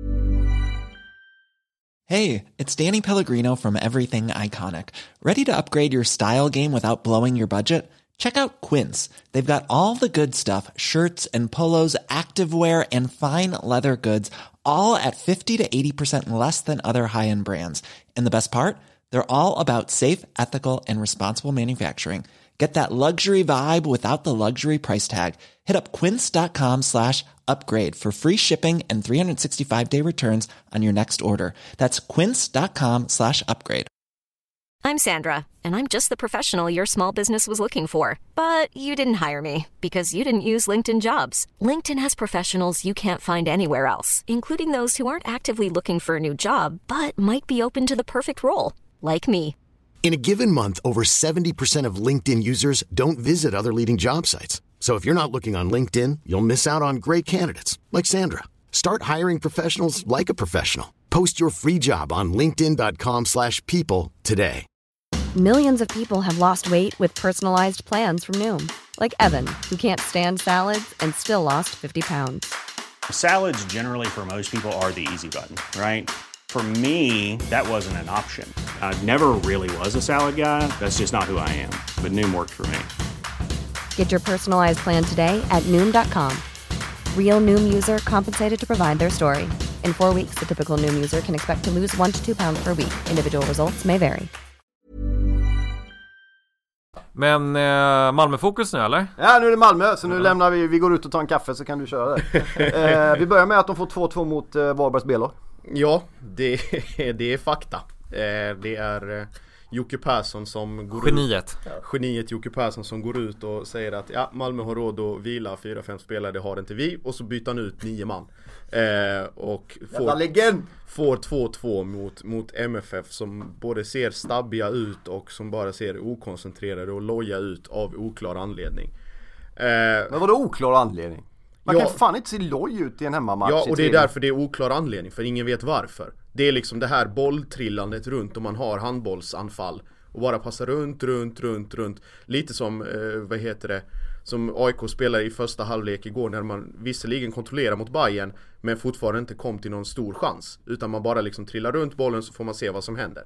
Hey, it's Danny Pellegrino from Everything Iconic. Ready to upgrade your style game without blowing your budget? Check out Quince. They've got all the good stuff, shirts and polos, activewear and fine leather goods, all at 50 to 80% less than other high-end brands. And the best part? They're all about safe, ethical, and responsible manufacturing. Get that luxury vibe without the luxury price tag. Hit up quince.com/upgrade for free shipping and 365-day returns on your next order. That's quince.com/upgrade. I'm Sandra, and I'm just the professional your small business was looking for. But you didn't hire me because you didn't use LinkedIn Jobs. LinkedIn has professionals you can't find anywhere else, including those who aren't actively looking for a new job, but might be open to the perfect role, like me. In a given month, over 70% of LinkedIn users don't visit other leading job sites. So if you're not looking on LinkedIn, you'll miss out on great candidates like Sandra. Start hiring professionals like a professional. Post your free job on linkedin.com/people today. Millions of people have lost weight with personalized plans from Noom. Like Evan, who can't stand salads and still lost 50 pounds. Salads generally for most people are the easy button, right? For me, that wasn't an option. I never really was a salad guy. That's just not who I am. But Noom worked for me. Get your personalized plan today at Noom.com. Real Noom user compensated to provide their story. In 4 weeks, the typical Noom user can expect to lose 1 to 2 pounds per week. Individual results may vary. Men Malmö-fokus nu, eller? Ja, nu är det Malmö, så nu lämnar vi går ut och tar en kaffe, så kan du köra det. Vi börjar med att de får 2-2 mot Varbergs B-lag. Ja, det är fakta. Det är Jocke Persson som går Geniet Jocke Persson som går ut och säger att Malmö har råd att vila 4-5 spelare, det har inte vi. Och så byter han ut 9 man. Och får 2-2 mot MFF, som både ser stabbiga ut och som bara ser okoncentrerade och loja ut av oklar anledning. Men vadå oklar anledning? Man kan fan inte se loj ut i en hemmamatch. Ja, och det är därför det är oklar anledning, för ingen vet varför. Det är liksom det här bolltrillandet runt, om man har handbollsanfall och bara passar runt. Lite som, som AIK spelade i första halvlek igår, när man visserligen kontrollerar mot Bayern men fortfarande inte kom till någon stor chans, utan man bara liksom trillar runt bollen, så får man se vad som händer.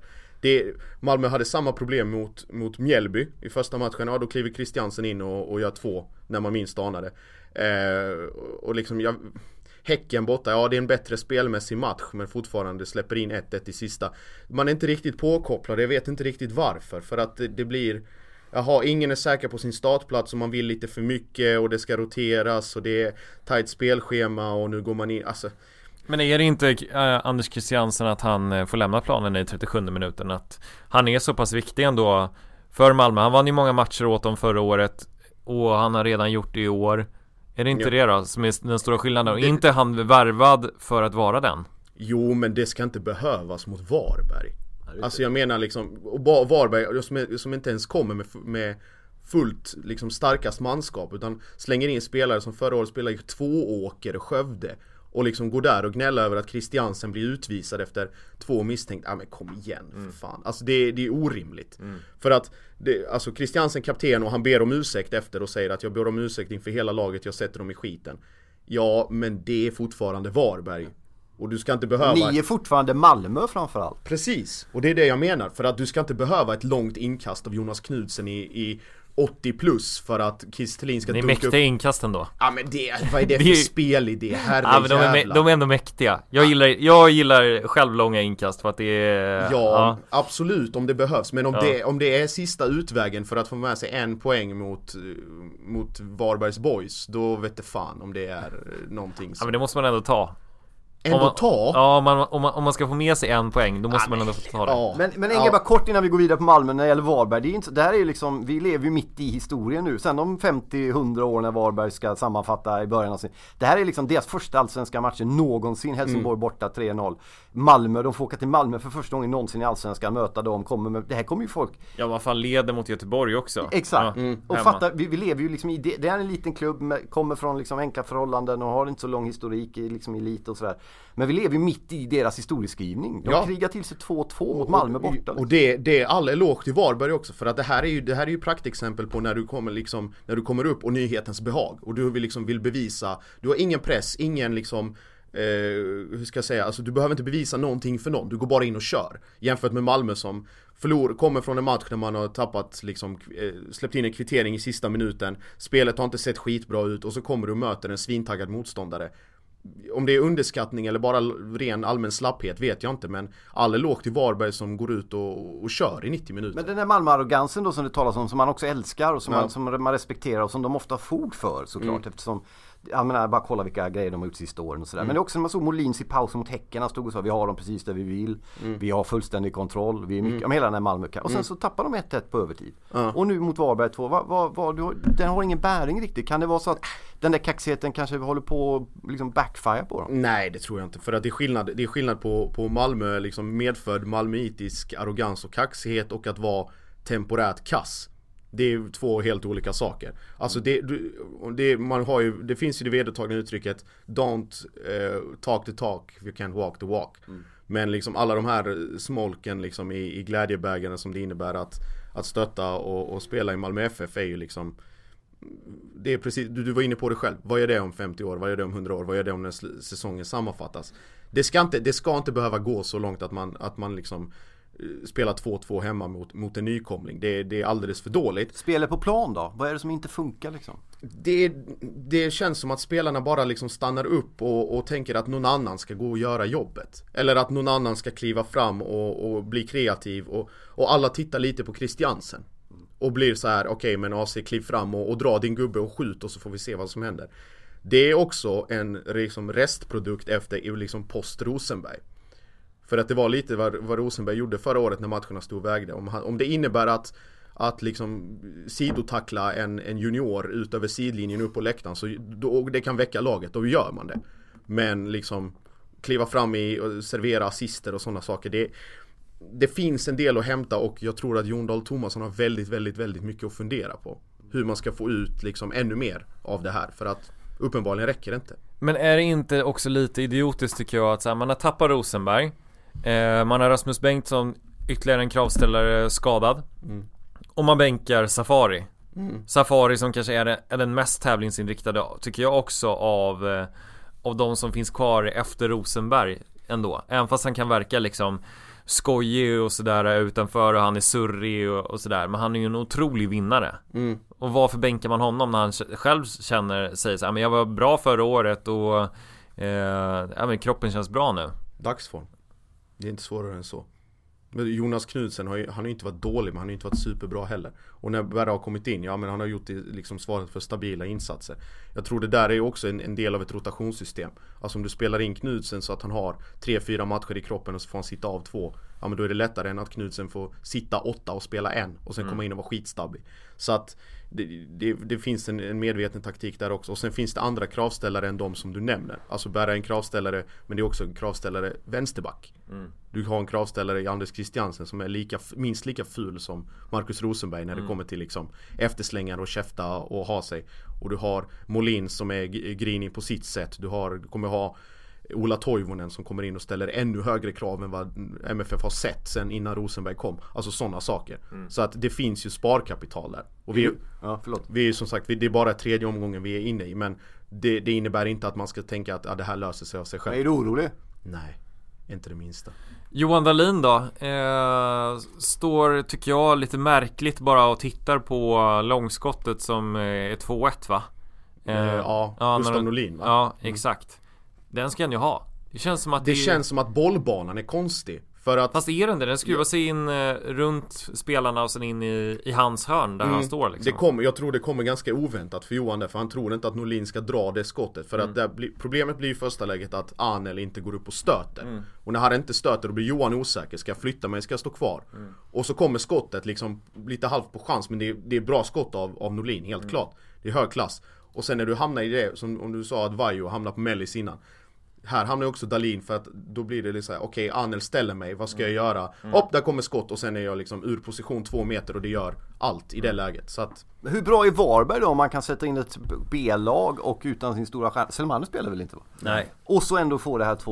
Malmö hade samma problem mot Mjällby i första matchen. Ja, då kliver Christiansen in och gör 2 när man minst anade. Och liksom Häcken borta, ja det är en bättre spelmässig match, men fortfarande släpper in 1-1 i sista. Man är inte riktigt påkopplad, jag vet inte riktigt varför. För att det blir, ingen är säker på sin startplats och man vill lite för mycket och det ska roteras och det är tajt spelschema och nu går man in, alltså. Men är det inte Anders Christiansen att han får lämna planen i 37 minuten, att han är så pass viktig ändå för Malmö? Han vann ju många matcher åt dem förra året och han har redan gjort det i år. Är det inte det då som är den stora skillnaden? Och inte han värvad för att vara den? Jo, men det ska inte behövas mot Varberg. Alltså jag menar liksom, och Varberg som inte ens kommer med fullt liksom starkast manskap, utan slänger in spelare som förra året spelade i 2 Åker och Skövde och liksom går där och gnäller över att Christiansen blir utvisad efter 2 misstänkt. Men kom igen för fan. Alltså det är orimligt. För att alltså Christiansen kapten och han ber om ursäkt efter och säger att jag ber om ursäkt inför hela laget, jag sätter dem i skiten. Ja, men det är fortfarande Varberg. Och du ska inte behöva... Ni är fortfarande Malmö framförallt. Precis, och det är det jag menar. För att du ska inte behöva ett långt inkast av Jonas Knudsen i 80 plus för att Kistelin ska dunka upp. Det är mäktiga inkasten då. Ja, men vad är det för spelidé? Men de är ändå mäktiga. Jag gillar själv långa inkast för att det är... Ja, absolut om det behövs. Men om det är sista utvägen för att få med sig 1 poäng mot Varbergs Boys, då vet det fan om det är någonting som... Ja, men det måste man ändå ta. Om man ska få med sig 1 poäng, då måste man ändå ta det. Ja. Men Inge, bara kort innan vi går vidare på Malmö när det gäller Varberg. Det här är ju liksom, vi lever ju mitt i historien nu. Sen de 50-100 år när Varberg ska sammanfatta i början av sin... Det här är liksom deras första allsvenska matchen någonsin. Helsingborg borta 3-0. Malmö, de får åka till Malmö för första gången någonsin i allsvenskan, möta dem. Det här kommer ju folk... Ja, vad fan, leder mot Göteborg också. Exakt. Och fatta, vi lever ju liksom i... Det är en liten klubb, kommer från liksom enkla förhållanden och har inte så lång historik i liksom elit och sådär. Men vi lever ju mitt i deras historieskrivning. De krigar till sig 2-2 mot Malmö borta. Liksom. Och det är all eloge till Varberg också. För att det här är ju praktexempel på när du kommer upp och nyhetens behag. Och du vill bevisa. Du har ingen press, ingen liksom... hur ska jag säga? Alltså, du behöver inte bevisa någonting för någon. Du går bara in och kör. Jämfört med Malmö som kommer från en match där man har tappat liksom, släppt in en kvittering i sista minuten. Spelet har inte sett skitbra ut. Och så kommer du och möter en svintaggad motståndare. Om det är underskattning eller bara ren allmän slapphet vet jag inte, men alla låg till Varberg som går ut och kör i 90 minuter. Men den här Malmö-arrogansen då som det talas om, som man också älskar och som man respekterar och som de ofta har fog för såklart, eftersom jag menar, bara kolla vilka grejer de har gjort sista åren och sådär. Men det är också när man såg Molins i pausen mot Häcken, han stod och sa vi har dem precis där vi vill, vi har fullständig kontroll, vi är mycket, hela den här Malmö och sen så tappar de 1-1 på övertid. Och nu mot Varberg 2, den har ingen bäring riktigt. Kan det vara så att den där kaxigheten kanske håller på liksom backfire på dem? Nej, det tror jag inte, för att det är skillnad på Malmö, liksom medfödd malmöitisk arrogans och kaxighet och att vara temporärt kass. Det är 2 helt olika saker. Alltså det finns ju det vedertagna uttrycket don't talk the talk if you can't walk the walk. Men liksom alla de här smolken liksom i glädjebägarna som det innebär att stötta och spela i Malmö FF är ju liksom, det är precis, du var inne på det själv. Vad är det om 50 år? Vad är det om 100 år? Vad är det om när säsongen sammanfattas? Det ska inte behöva gå så långt att man liksom spela 2-2 hemma mot en nykomling. Det är alldeles för dåligt. Spelet på plan då? Vad är det som inte funkar liksom? Det känns som att spelarna bara liksom stannar upp och tänker att någon annan ska gå och göra jobbet. Eller att någon annan ska kliva fram och bli kreativ. Och alla tittar lite på Christiansen. Och blir så här, okej, men AC kliv fram och dra din gubbe och skjut och så får vi se vad som händer. Det är också en liksom restprodukt efter liksom post-Rosenberg. För att det var lite vad Rosenberg gjorde förra året när matcherna stod och vägde. Om det innebär att liksom sidotackla en junior ut över sidlinjen upp på läktaren, så det kan väcka laget, då gör man det. Men liksom kliva fram och servera assister och sådana saker, det finns en del att hämta, och jag tror att Jon Dahl Tomasson har väldigt, väldigt, väldigt mycket att fundera på. Hur man ska få ut liksom ännu mer av det här, för att uppenbarligen räcker det inte. Men är det inte också lite idiotiskt, tycker jag, att så här, man har tappat Rosenberg, man har Rasmus Bengtsson, ytterligare en kravställare, skadad, och man bänkar Safari. Safari som kanske är den mest tävlingsinriktade, tycker jag också, av de som finns kvar efter Rosenberg ändå. Även fast han kan verka liksom skojig och sådär utanför och han är surrig och sådär. Men han är ju en otrolig vinnare. Och varför bänkar man honom när han själv säger så här, men jag var bra förra året och men kroppen känns bra nu. Dagsform. Det är inte svårare än så. Men Jonas Knudsen han har ju inte varit dålig, men han har inte varit superbra heller. Och när Berra har kommit in, men han har gjort det, liksom svarat för stabila insatser. Jag tror det där är också en del av ett rotationssystem. Alltså om du spelar in Knudsen så att han har 3-4 matcher i kroppen och så får han sitta av 2. Ja, men då är det lättare än att Knudsen får sitta 8 och spela 1 och sen komma in och vara skitstabbig. Så att det finns en medveten taktik där också. Och sen finns det andra kravställare än de som du nämner. Alltså Berra är en kravställare, men det är också en kravställare vänsterback. Du har en kravställare i Anders Christiansen som är minst lika ful som Marcus Rosenberg när det kommer till liksom efterslängar och käfta och ha sig. Och du har Molin som är grinig på sitt sätt. Du kommer ha Ola Toivonen som kommer in och ställer ännu högre krav än vad MFF har sett sen innan Rosenberg kom. Alltså sådana saker. Så att det finns ju sparkapital där. Och vi är som sagt, det är bara 3:e omgången vi är inne i. Men det innebär inte att man ska tänka att det här löser sig av sig själv. Är du orolig? Nej, inte det minsta. Johan Dahlin då står, tycker jag, lite märkligt bara och tittar på långskottet som är 2-1 va? Gustav Norlin va? Ja, exakt. Den ska han ju ha. Det känns som att det känns som att bollbanan är konstig. För att, fast är den skruvar sig in runt spelarna och sen in i hans hörn där han står liksom. Jag tror det kommer ganska oväntat för Johan där, för han tror inte att Norlin ska dra det skottet. För att problemet blir i första läget att Arnel inte går upp och stöter. Och när han inte stöter då blir Johan osäker. Ska jag flytta mig, ska jag stå kvar? Och så kommer skottet liksom lite halvt på chans, men det är bra skott av Norlin, helt klart. Det är hög klass. Och sen när du hamnar i det, som om du sa att Vaiho hamnar på Mellis innan. Här hamnar också Dahlin, för att då blir det liksom okej, Arnel ställer mig, vad ska jag göra? Där kommer skott och sen är jag liksom ur position 2 meter och det gör allt i det läget. Så att... Hur bra är Varberg då om man kan sätta in ett B-lag och utan sin stora stjärna? Selmane spelar väl inte va? Nej. Och så ändå få det här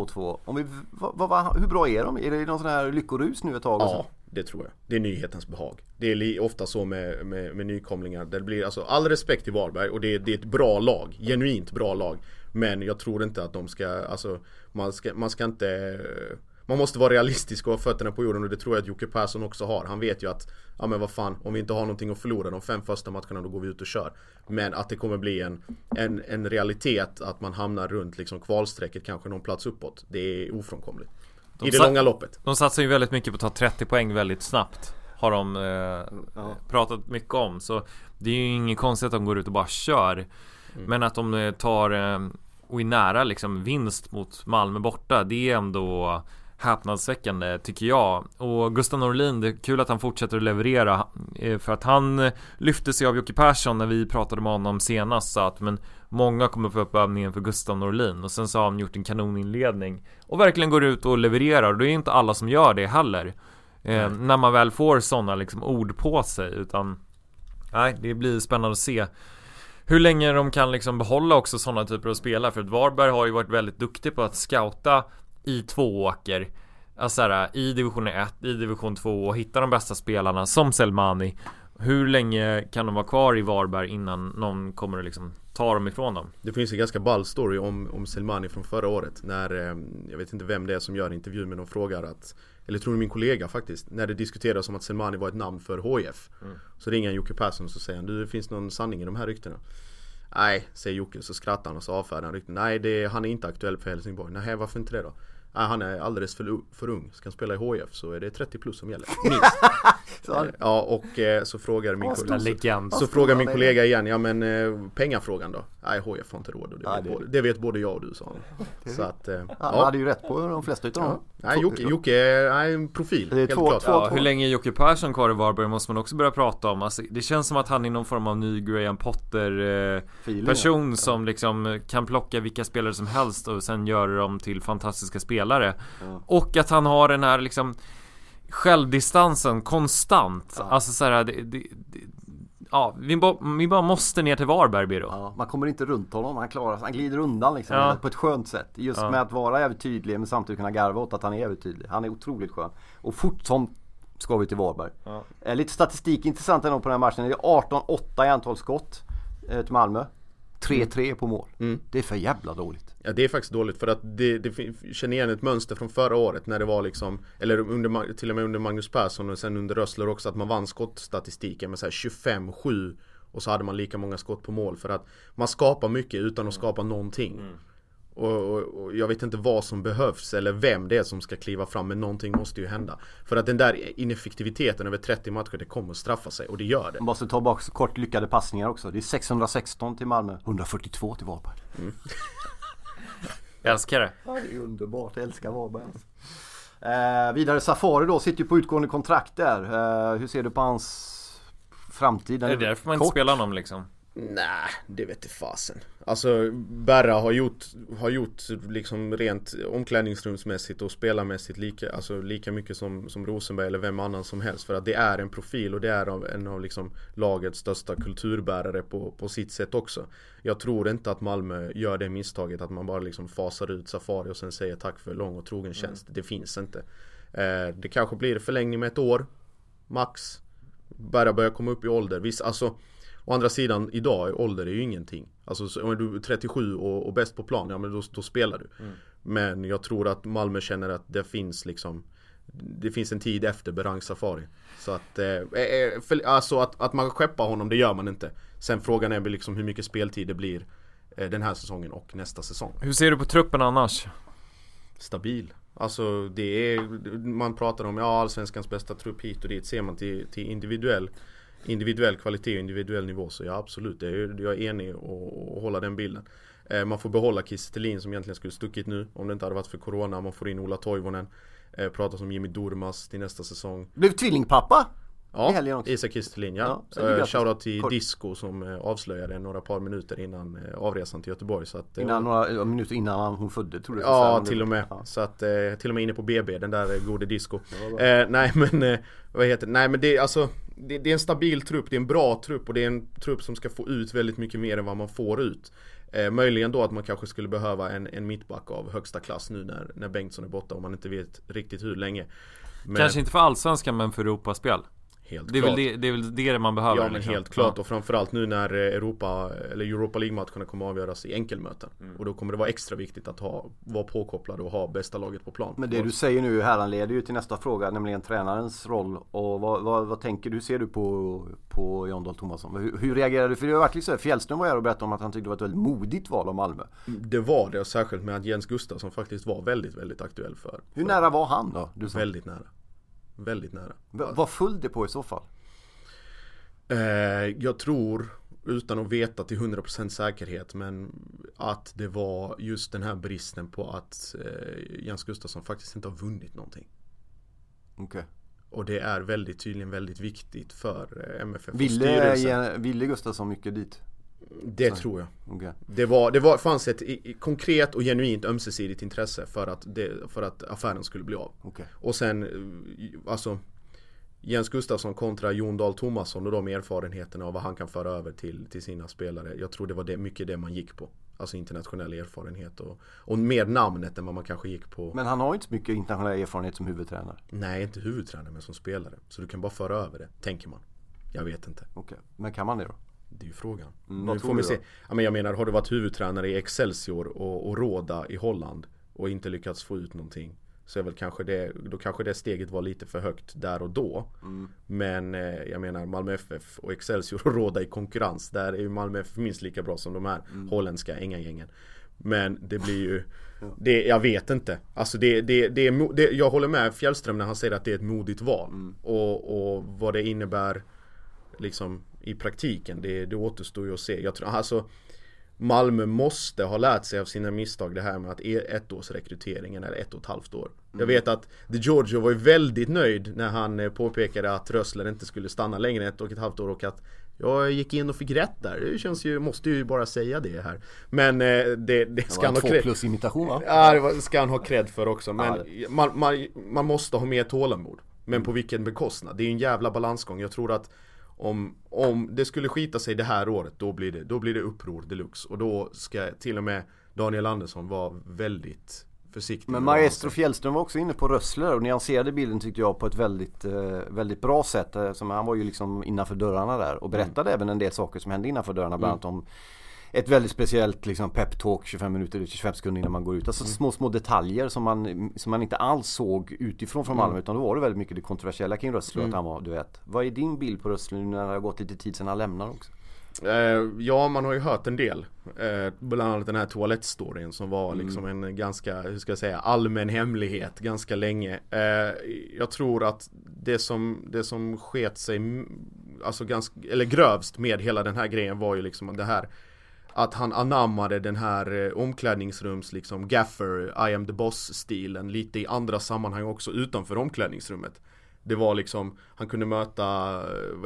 2-2. Hur bra är de? Är det någon sån här lyckorus nu ett tag? Ja, det tror jag. Det är nyhetens behag. Det är ofta så med nykomlingar. Det blir alltså all respekt till Varberg och det är ett bra lag, genuint bra lag. Men jag tror inte att de ska, alltså man ska inte, man måste vara realistisk och ha fötterna på jorden, och det tror jag att Jocke Persson också har. Han vet ju att, ja men vad fan, om vi inte har någonting att förlora de 5 första matcherna, då går vi ut och kör. Men att det kommer bli en realitet att man hamnar runt liksom kvalsträcket, kanske någon plats uppåt, det är ofrånkomligt. I det långa loppet. De satsar ju väldigt mycket på att ta 30 poäng väldigt snabbt. Har de pratat mycket om. Så det är ju ingen konstigt att de går ut och bara kör. Men att de tar och är nära liksom vinst mot Malmö borta, det är ändå häpnadsväckande tycker jag. Och Gustav Norlin, det är kul att han fortsätter att leverera, för att han lyfte sig av Jocke Persson när vi pratade med honom senast, så att men många kommer få upp övningen för Gustav Norlin, och sen så har han gjort en kanoninledning och verkligen går ut och levererar, och det är inte alla som gör det heller när man väl får sådana liksom ord på sig, utan nej, det blir spännande att se hur länge de kan liksom behålla också sådana typer av spelare. För att Varberg har ju varit väldigt duktig på att scouta i 2-åker, alltså här, i division 1, i division 2, och hitta de bästa spelarna som Selmani. Hur länge kan de vara kvar i Varberg innan någon kommer att liksom ta dem ifrån dem? Det finns en ganska ball story om Selmani från förra året, när jag vet inte vem det är som gör intervju, men de frågar att, eller tror ni min kollega faktiskt, när det diskuterades om att Selmani var ett namn för HIF. Så ringer Jocke Persson och så säger han, du, det finns någon sanning i de här ryktena? Nej, säger Jocke, så skrattar han och så avfärdar han rykten. Nej, han är inte aktuell för Helsingborg. Nej, varför inte det då? Nej, han är alldeles för ung. Ska han spela i HIF så är det 30 plus som gäller. Minst. Ja, och så frågar min kollega igen, ja men pengafrågan då? Nej, HIF har inte råd, och det vet både jag och du, sa han. Så att, han hade ju rätt på de flesta utav dem. Nej, Jocke är en profil, det är helt klart. Hur länge är Jocke Persson kvar i Varberg måste man också börja prata om. Alltså, det känns som att han är någon form av ny Graham Potter person som liksom kan plocka vilka spelare som helst och sen göra dem till fantastiska spelare. Och att han har den här liksom självdistansen konstant. Alltså så här, vi bara måste ner till Varberg, Biro. Ja, man kommer inte runt honom, han glider undan liksom, på ett skönt sätt. Just med att vara jävligt tydlig, men samtidigt kunna garva åt att han är jävligt tydlig. Han är otroligt skön. Och fort som ska vi till Varberg. Lite statistik intressant ändå på den här matchen. Det är 18-8 i antal skott till Malmö. 3-3 på mål. Det är för jävla dåligt. Ja, det är faktiskt dåligt för att det känner igen ett mönster från förra året när det var liksom, eller till och med under Magnus Persson och sen under Rössler också, att man vann skottstatistiken med så här 25-7 och så hade man lika många skott på mål, för att man skapar mycket utan att skapa någonting. Och jag vet inte vad som behövs eller vem det är som ska kliva fram, men någonting måste ju hända. För att den där ineffektiviteten över 30 matcher, det kommer att straffa sig, och det gör det. Man måste ta bak kort lyckade passningar också. Det är 616 till Malmö, 142 till Varberg. Jag älskar det. Ja, det är underbart, jag älskar Varberg. Vidare Safari då, sitter ju på utgående kontrakt där. Hur ser du på hans framtid? Är det därför man inte spelar honom liksom? Nej, det vet jag fasen. Alltså Berra har gjort liksom rent omklädningsrumsmässigt och spelarmässigt lika mycket som Rosenberg eller vem annan som helst, för att det är en profil och det är en av liksom lagets största kulturbärare på sitt sätt också. Jag tror inte att Malmö gör det misstaget att man bara liksom fasar ut Safari och sen säger tack för lång och trogen tjänst. Det finns inte. Det kanske blir förlängning med 1 år max. Berra börjar komma upp i ålder. Visst, alltså å andra sidan, idag ålder är ju ingenting. Alltså om du är 37 och bäst på plan, ja men då spelar du. Men jag tror att Malmö känner att det finns en tid efter Berang Safari. Så att man skeppar honom, det gör man inte. Sen frågan är liksom hur mycket speltid det blir den här säsongen och nästa säsong. Hur ser du på truppen annars? Stabil. Alltså det är, man pratar om allsvenskans bästa trupp hit och dit, ser man till individuell kvalitet och individuell nivå, så ja absolut, jag är enig och hålla den bilden. Man får behålla Kiese Thelin som egentligen skulle stuckit nu om det inte hade varit för corona. Man får in Ola Toivonen, pratas om Jimmy Durmaz till nästa säsong. Blev tvillingpappa? Ja, Isak Kiese Thelin, ja. Shoutout till Disco som avslöjade några par minuter innan avresan till Göteborg, så att, några minuter innan hon födde, tror du? Ja, till och med. Så att till och med inne på BB, den där gode Disco. Nej men det är alltså det är en stabil trupp, det är en bra trupp och det är en trupp som ska få ut väldigt mycket mer än vad man får ut. Möjligen då att man kanske skulle behöva en mittback av högsta klass nu när Bengtsson är borta, om man inte vet riktigt hur länge. Men kanske inte för allsvenskan, men för Europaspel. Helt det är väl det man behöver. Ja, men liksom. Helt klart, och framförallt nu när Europa League-matcherna kommer att avgöras i enkelmöten. Och då kommer det vara extra viktigt att vara påkopplad och ha bästa laget på plan. Men det du säger nu här leder ju till nästa fråga, nämligen tränarens roll. Och vad tänker du, hur ser du på Jon Dahl Tomasson? Hur reagerar du? För det har varit liksom, Fjällström var här och berättade om att han tyckte det var ett väldigt modigt val av Malmö. Det var det, och särskilt med att Jens Gustafsson faktiskt var väldigt, väldigt aktuell för. Hur nära var han då? Väldigt nära. Väldigt nära. Vad föll det på i så fall? Jag tror, utan att veta till 100% säkerhet, men att det var just den här bristen på att Jens Gustafsson faktiskt inte har vunnit någonting. Okej. Och det är tydligen väldigt viktigt för MFF. Ville Gustafsson mycket dit? Det tror jag. Okay. Det fanns ett konkret och genuint ömsesidigt intresse för att affären skulle bli av. Okay. Och sen alltså Jens Gustafsson kontra Jon Dahl Tomasson och de erfarenheterna av vad han kan föra över till sina spelare. Jag tror det var mycket det man gick på. Alltså internationell erfarenhet och mer namnet än vad man kanske gick på. Men han har inte så mycket internationell erfarenhet som huvudtränare. Nej, inte huvudtränare, men som spelare. Så du kan bara föra över det, tänker man. Jag vet inte. Okej. Men kan man det då? Det är ju frågan. Nu får vi se. Ja, men jag menar, har du varit huvudtränare i Excelsior och Roda i Holland och inte lyckats få ut någonting, så är väl kanske det steget var lite för högt där och då. Men jag menar, Malmö FF och Excelsior och Roda i konkurrens, där är ju Malmö FF minst lika bra som de här holländska Änga-gängen. Men det blir ju jag vet inte. Alltså jag håller med Fjällström när han säger att det är ett modigt val. Och vad det innebär liksom i praktiken, det återstår ju att se. Jag tror alltså Malmö måste ha lärt sig av sina misstag, det här med att 1-årsrekryteringen är 1,5 år. Jag vet att De Giorgio var ju väldigt nöjd när han påpekade att Rössler inte skulle stanna längre än 1,5 år och att jag gick in och fick rätt där. Det känns ju, måste ju bara säga det här. Men det ska han ha cred. 2+ imitation, va? Ja, det ska han ha cred för också. Men man måste ha mer tålamod. Men på vilken bekostnad? Det är en jävla balansgång. Jag tror att om det skulle skita sig det här året, då blir det uppror deluxe. Och då ska till och med Daniel Andersson vara väldigt försiktig. Men Maestro Fjällström var också inne på Rössler och nyanserade bilden, tyckte jag, på ett väldigt bra sätt. Som han var ju liksom innanför dörrarna där och berättade även en del saker som hände innanför dörrarna, bland annat om ett väldigt speciellt liksom pep-talk 25 minuter, 25 sekunder innan man går ut. Alltså små detaljer som man inte alls såg utifrån från Malmö, utan då var det väldigt mycket det kontroversiella kring Rössler, att han var, du vet. Vad är din bild på Rössler när det har gått lite tid sedan han lämnar också? Ja, man har ju hört en del. Bland annat den här toalettstoryn som var liksom en ganska, hur ska jag säga, allmän hemlighet ganska länge. Jag tror att det som sket sig alltså eller grövst med hela den här grejen var ju liksom det här att han anammade den här omklädningsrums liksom gaffer, I am the boss-stilen lite i andra sammanhang också utanför omklädningsrummet. Det var liksom, han kunde möta,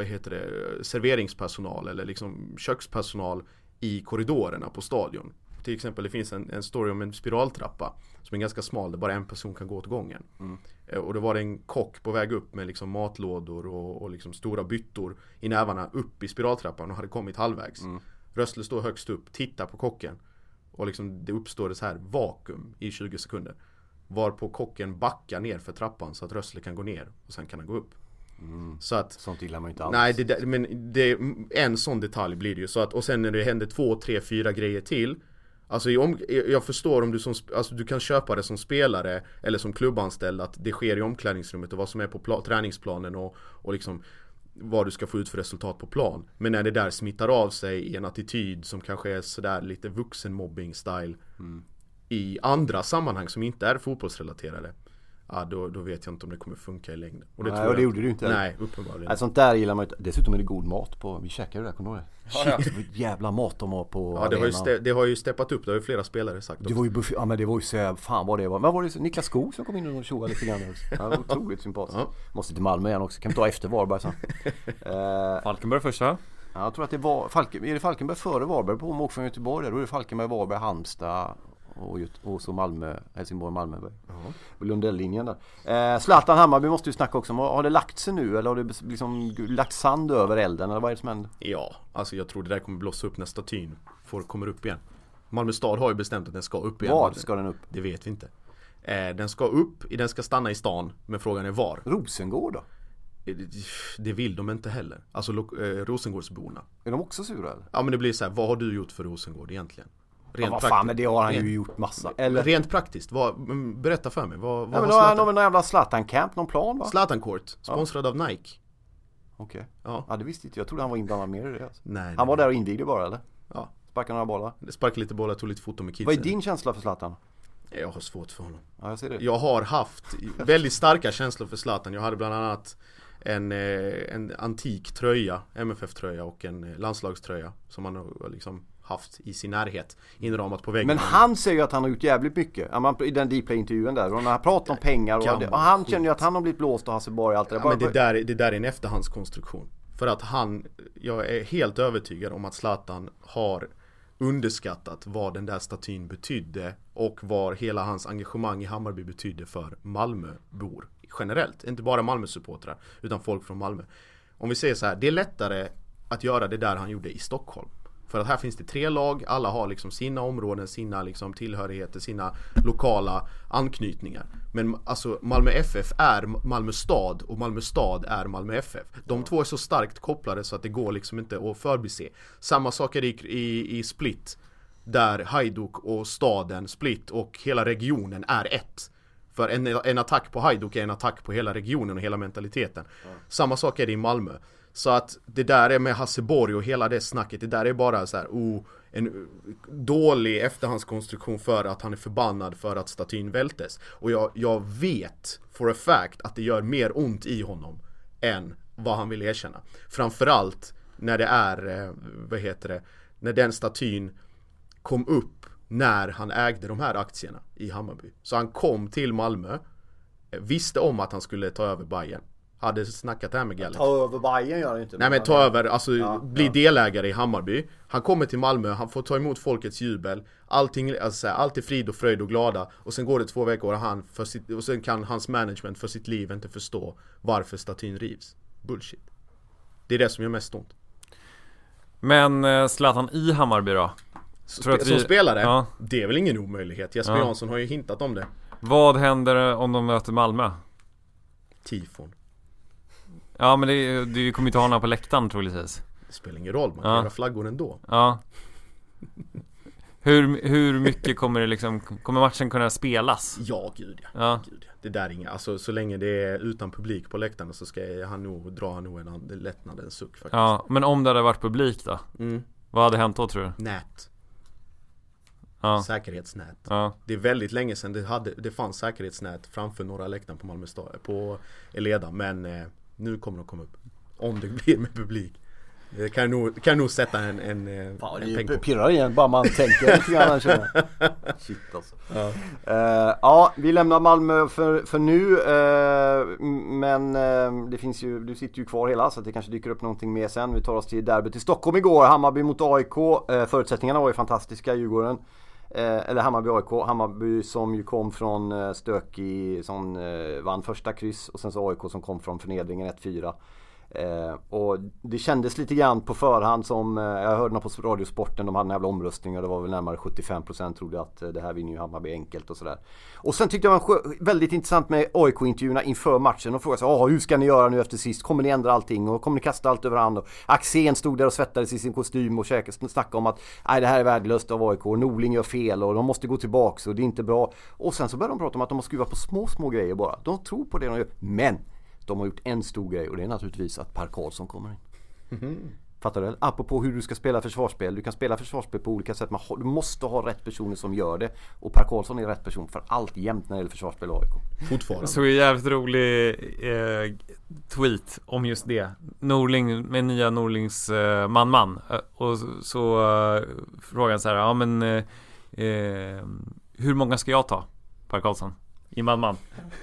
serveringspersonal eller liksom kökspersonal i korridorerna på stadion. Till exempel, det finns en story om en spiraltrappa som är ganska smal, där bara en person kan gå åt gången. Och det var en kock på väg upp med liksom matlådor och liksom stora byttor i nävarna upp i spiraltrappan och hade kommit halvvägs. Rössler står högst upp, tittar på kocken och liksom det uppstår ett så här vakuum i 20 sekunder. Varpå kocken backar ner för trappan så att Rössler kan gå ner och sen kan han gå upp. Så att, sånt gillar man inte alls. Nej, men en sån detalj blir det ju. Så att, och sen när det händer 2, 3, 4 grejer till. Alltså jag förstår om du kan köpa det som spelare eller som klubbanställd att det sker i omklädningsrummet och vad som är på träningsplanen och liksom vad du ska få ut för resultat på plan. Men när det där smittar av sig i en attityd som kanske är sådär lite vuxenmobbing-style i andra sammanhang som inte är fotbollsrelaterade, ja, då vet jag inte om det kommer funka i längden. Och det gjorde du inte. Nej, uppenbarligen. Nej, sånt där gillar man inte. Dessutom är det god mat på, vi käkade det där, kommer du ihåg det? Shit, jävla mat de har på arena. Det har ju steppat upp, det har ju flera spelare sagt också. Det var ju men det var ju så, fan vad det var. Men var det Niklas Skog som kom in och tjoade lite grann också? Ja, det var otroligt sympatiskt. Måste till Malmö igen också, kan vi ta efter Varberg sen. Falkenberg första. Ja, jag tror att det var är det Falkenberg före Varberg på åk från Göteborg där? Då är det Falkenberg, Varberg, Halmstad och så Malmö, Helsingborg, Malmö och Lundell-linjen där. Zlatan Hammarby måste ju snacka också om. Har det lagt sig nu eller har det liksom lagt sand över elden eller vad är det som händer? Ja, alltså jag tror det där kommer blossa upp när statyn kommer upp igen. Malmö stad har ju bestämt att den ska upp igen. Var ska den upp? Det vet vi inte. Den ska upp, den ska stanna i stan, men frågan är var. Rosengård då? Det vill de inte heller. Alltså Rosengårdsborna. Är de också sura eller? Ja, men det blir så här, vad har du gjort för Rosengård egentligen? Vad fan, men det har han ju gjort massa. Eller rent praktiskt, berätta för mig. Vad men då har han någon jävla Zlatan-camp, någon plan va? Zlatan Court, sponsrad av Nike. Okej. Ja, det visste inte jag. Trodde han var inblandad mer i det. Alltså. Nej. Han var där och invigde bara, eller? Ja. Sparkade några bollar? Sparkade lite bollar, tog lite foto med kidsen. Vad är din känsla för Zlatan? Jag har svårt för honom. Ja, jag ser det. Jag har haft väldigt starka känslor för Zlatan. Jag hade bland annat en antik tröja, MFF-tröja och en landslagströja som han har liksom haft i sin närhet inramat på väggen. Men han säger ju att han har gjort jävligt mycket i den Dplay-intervjun där, och när han pratar om pengar och han känner ju att han har blivit blåst och Hasselborg och allt det där. Men det där är en efterhandskonstruktion. För att jag är helt övertygad om att Zlatan har underskattat vad den där statyn betydde och vad hela hans engagemang i Hammarby betydde för Malmöbor generellt, inte bara Malmö-supportrar utan folk från Malmö. Om vi säger så här, det är lättare att göra det där han gjorde i Stockholm. För att här finns det 3 lag, alla har liksom sina områden, sina liksom tillhörigheter, sina lokala anknytningar. Men alltså Malmö FF är Malmö stad och Malmö stad är Malmö FF. De två är så starkt kopplade så att det går liksom inte att förbise. Samma sak är det i Split, där Hajduk och staden Split och hela regionen är ett. För en attack på Hajduk är en attack på hela regionen och hela mentaliteten. Samma sak är det i Malmö. Så att det där är med Hasselborg och hela det snacket, det där är bara så här, en dålig efterhandskonstruktion för att han är förbannad för att statyn vältes. Och jag vet for a fact att det gör mer ont i honom än vad han vill erkänna. Framförallt när det är, när den statyn kom upp när han ägde de här aktierna i Hammarby. Så han kom till Malmö, visste om att han skulle ta över Bayern. Hade snackat det här med Gallen. Ta över Bayern gör det inte. Nej, men ta över, alltså bli delägare i Hammarby. Han kommer till Malmö, han får ta emot folkets jubel. Allting, alltså, allt är frid och fröjd och glada. Och sen går det 2 veckor och sen kan hans management för sitt liv inte förstå varför statyn rivs. Bullshit. Det är det som gör mest ont. Men Zlatan i Hammarby då? Som spelare? Det är väl ingen omöjlighet. Jesper Jansson har ju hintat om det. Vad händer om de möter Malmö? Tifon. Ja, men du kommer inte ha honom på läktaren troligtvis. Det spelar ingen roll, man kan göra flaggor ändå. Ja. Hur mycket kommer det liksom, kommer matchen kunna spelas? Ja, gud ja. Det där är inga, alltså så länge det är utan publik på läktarna så ska han nog dra en lättnadens suck faktiskt. Ja, men om det hade varit publik då? Vad hade hänt då, tror du? Nät. Säkerhetsnät. Det är väldigt länge sedan det fanns säkerhetsnät framför några läktaren på Malmö stad, på Eleda, men nu kommer de komma upp om det blir med publik. Det kan nog sätta en peng på. Pirrar igen bara man tänker lite grann. Shit alltså. Ja, vi lämnar Malmö för nu, men det finns ju, du sitter ju kvar hela, så att det kanske dyker upp någonting mer sen. Vi tar oss till derbyt i Stockholm igår, Hammarby mot AIK. Förutsättningarna var ju fantastiska, Djurgården. Eller Hammarby-AIK. Hammarby som ju kom från stökig, som vann första kryss, och sen så AIK som kom från förnedringen 1-4. Och det kändes lite grann på förhand som, jag hörde något på Radiosporten, de hade en jävla omröstning och det var väl närmare 75% trodde att det här vinner ju Hammarby enkelt och sådär. Och sen tyckte jag det var väldigt intressant med AIK-intervjuerna inför matchen och frågade sig, hur ska ni göra nu efter sist? Kommer ni ändra allting och kommer ni kasta allt över hand? Och Axén stod där och svettades i sin kostym och snackade om att det här är värdelöst av AIK och Norling gör fel och de måste gå tillbaka och det är inte bra. Och sen så började de prata om att de har skruvat på små grejer bara. De tror på det de gör, men de har gjort en stor grej och det är naturligtvis att Per Karlsson kommer in. Fattar du? Apropå hur du ska spela försvarsspel. Du kan spela försvarsspel på olika sätt. Du måste ha rätt personer som gör det. Och Per Karlsson är rätt person för allt jämt när det gäller försvarsspel och AIK. Fortfarande. Så är jävligt rolig tweet om just det. Norling med nya Norlings man. Och så frågar han så här, hur många ska jag ta? Per Karlsson i man.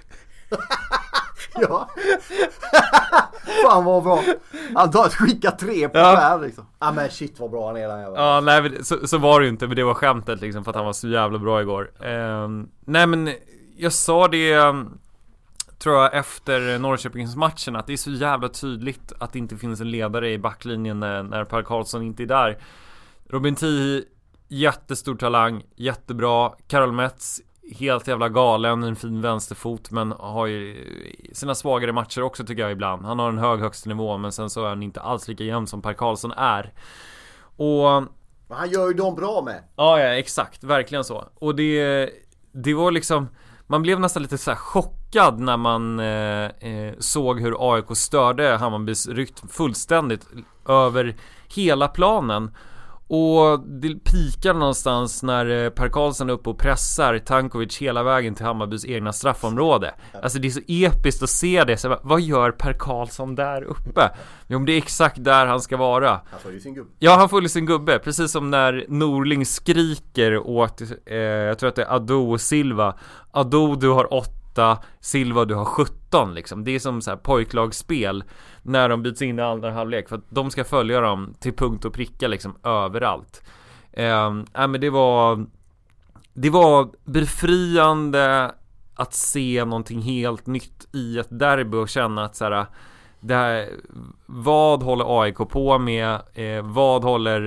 Ja. Fan vad bra. Han tar skicka 3 på här liksom. Men shit vad bra han är där. Ja, nej, så var det ju inte, men det var skämtet liksom, för att han var så jävla bra igår. Nej, men jag sa det, tror jag, efter Norrköpingsmatchen, att det är så jävla tydligt att det inte finns en ledare i backlinjen när Per Karlsson inte är där. Robin Tii, jättestor talang, jättebra. Karol Metz, helt jävla galen, en fin vänsterfot, men har ju sina svagare matcher också tycker jag ibland. Han har en hög högsta nivå, men sen så är han inte alls lika jämn som Per Karlsson är. Och han gör ju dem bra med. Ja, exakt, verkligen så. Och det var liksom, man blev nästan lite så här chockad när man såg hur AIK störde Hammarbys rytm fullständigt över hela planen. Och det pikar någonstans när Per Karlsson är uppe och pressar Tankovic hela vägen till Hammarbys egna straffområde. Alltså det är så episkt att se det. Så, vad gör Per Karlsson där uppe? Jo, det är exakt där han ska vara. Han får ju sin gubbe. Ja, han får ju sin gubbe. Precis som när Norling skriker åt, jag tror att det är Ado och Silva. Ado, du har 8, Silva, du har 17 liksom. Det är som så här pojklagsspel när de byts in i andra halvlek, för att de ska följa dem till punkt och pricka liksom överallt. Men det var befriande att se någonting helt nytt i ett derby och känna att så här, det här, vad håller AIK på med, vad håller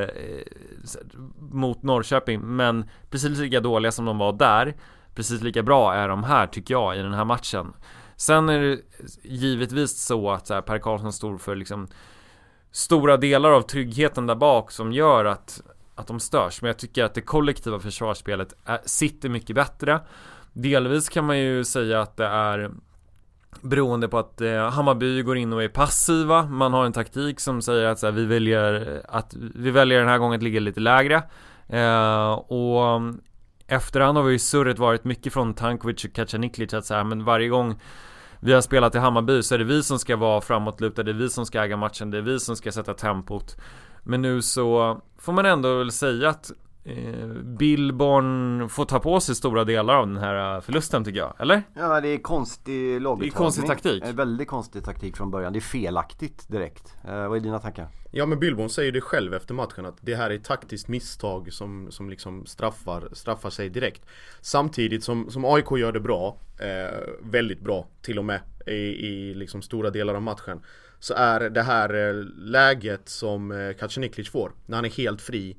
mot Norrköping, men precis lika dåliga som de var där, precis lika bra är de här, tycker jag, i den här matchen. Sen är det givetvis så att så här, Per Karlsson står för liksom stora delar av tryggheten där bak som gör att de störs. Men jag tycker att det kollektiva försvarsspelet sitter mycket bättre. Delvis kan man ju säga att det är beroende på att Hammarby går in och är passiva. Man har en taktik som säger att, så här, vi väljer den här gången att ligga lite lägre. Och efterhand har vi ju surret varit mycket från Tankovic och Kacaniklic att så här, men varje gång vi har spelat i Hammarby så är det vi som ska vara framåtlutade, det är vi som ska äga matchen, det är vi som ska sätta tempot. Men nu så får man ändå väl säga att Billborn får ta på sig stora delar av den här förlusten, tycker jag, eller? Ja, det är konstig laguttagning. Det är konstig taktik. Väldigt konstig taktik från början. Det är felaktigt direkt. Vad är dina tankar? Ja, men Billborn säger det själv efter matchen att det här är ett taktiskt misstag som liksom straffar sig direkt. Samtidigt som AIK gör det bra, väldigt bra till och med i liksom stora delar av matchen, så är det här läget som Kacaniklic får när han är helt fri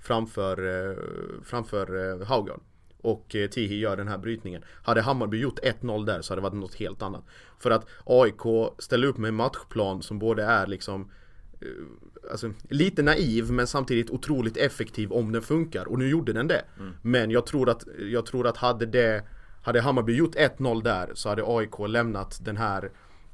framför Haugan och Tihi gör den här brytningen. Hade Hammarby gjort 1-0 där så hade det varit något helt annat. För att AIK ställer upp med en matchplan som både är liksom alltså, lite naiv men samtidigt otroligt effektiv om den funkar. Och nu gjorde den det. Men jag tror att hade Hammarby gjort 1-0 där så hade AIK lämnat den här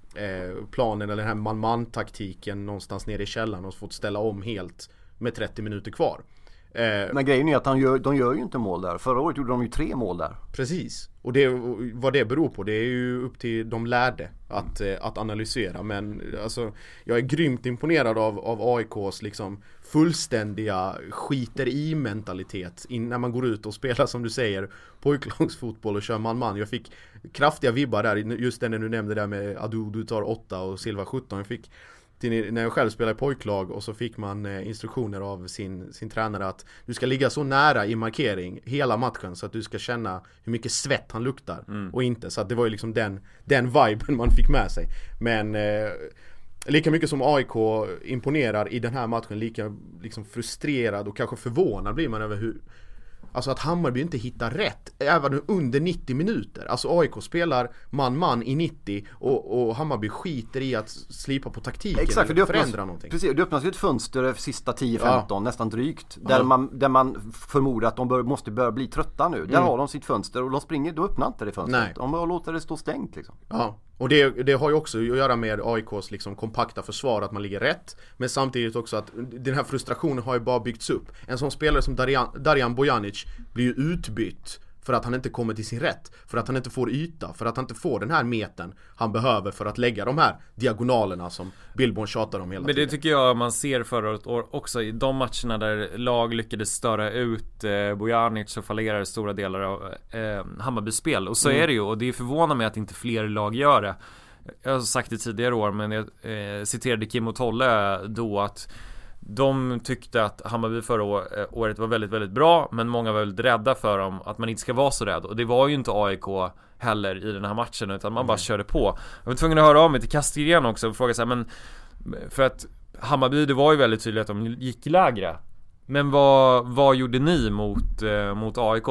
planen eller den här man-man-taktiken någonstans nere i källaren och fått ställa om helt med 30 minuter kvar. Men grejen är att de gör ju inte mål där. Förra året gjorde de ju 3 mål där. Precis. Och vad det beror på, det är ju upp till de lärde att analysera. Men alltså, jag är grymt imponerad av AIKs liksom fullständiga skiter i mentalitet när man går ut och spelar, som du säger, pojklagsfotboll och kör man-man. Jag fick kraftiga vibbar där, just när du nämnde där med Adu, du tar 8 och Silva 17. Jag fick när jag själv spelade i pojklag och så fick man instruktioner av sin tränare att du ska ligga så nära i markering hela matchen så att du ska känna hur mycket svett han luktar och inte. Så att det var ju liksom den viben man fick med sig. Men lika mycket som AIK imponerar i den här matchen, lika liksom frustrerad och kanske förvånad blir man över hur, alltså att Hammarby inte hittar rätt även under 90 minuter. Alltså AIK spelar man i 90 och Hammarby skiter i att slipa på taktiken. Exakt, eller förändra någonting. Precis, det öppnas ju ett fönster för sista 10-15 nästan drygt där man förmodar att de måste börja bli trötta nu. Där har de sitt fönster och de springer, då öppnar inte det fönstret. Nej. De låter det stå stängt liksom. Ja. Och det har ju också att göra med AIKs liksom kompakta försvar, att man ligger rätt. Men samtidigt också att den här frustrationen har ju bara byggts upp. En sån spelare som Darijan Bojanic blir ju utbytt för att han inte kommer till sin rätt. För att han inte får yta. För att han inte får den här metern han behöver för att lägga de här diagonalerna som Billborn tjatar om hela tiden. Men det tycker jag man ser förra året också i de matcherna där lag lyckades störa ut Bojanic och fallerade stora delar av Hammarbys spel. Och så är det ju, och det förvånar mig att inte fler lag gör det. Jag har sagt det tidigare år, men jag citerade Kim och Tolle då att de tyckte att Hammarby förra året var väldigt, väldigt bra, men många var väldigt rädda för dem, att man inte ska vara så rädd. Och det var ju inte AIK heller i den här matchen, utan man bara körde på. Jag var tvungen att höra av mig till Kastgren också och fråga så här, men för att Hammarby, det var ju väldigt tydligt att de gick lägre. Men vad gjorde ni mot AIK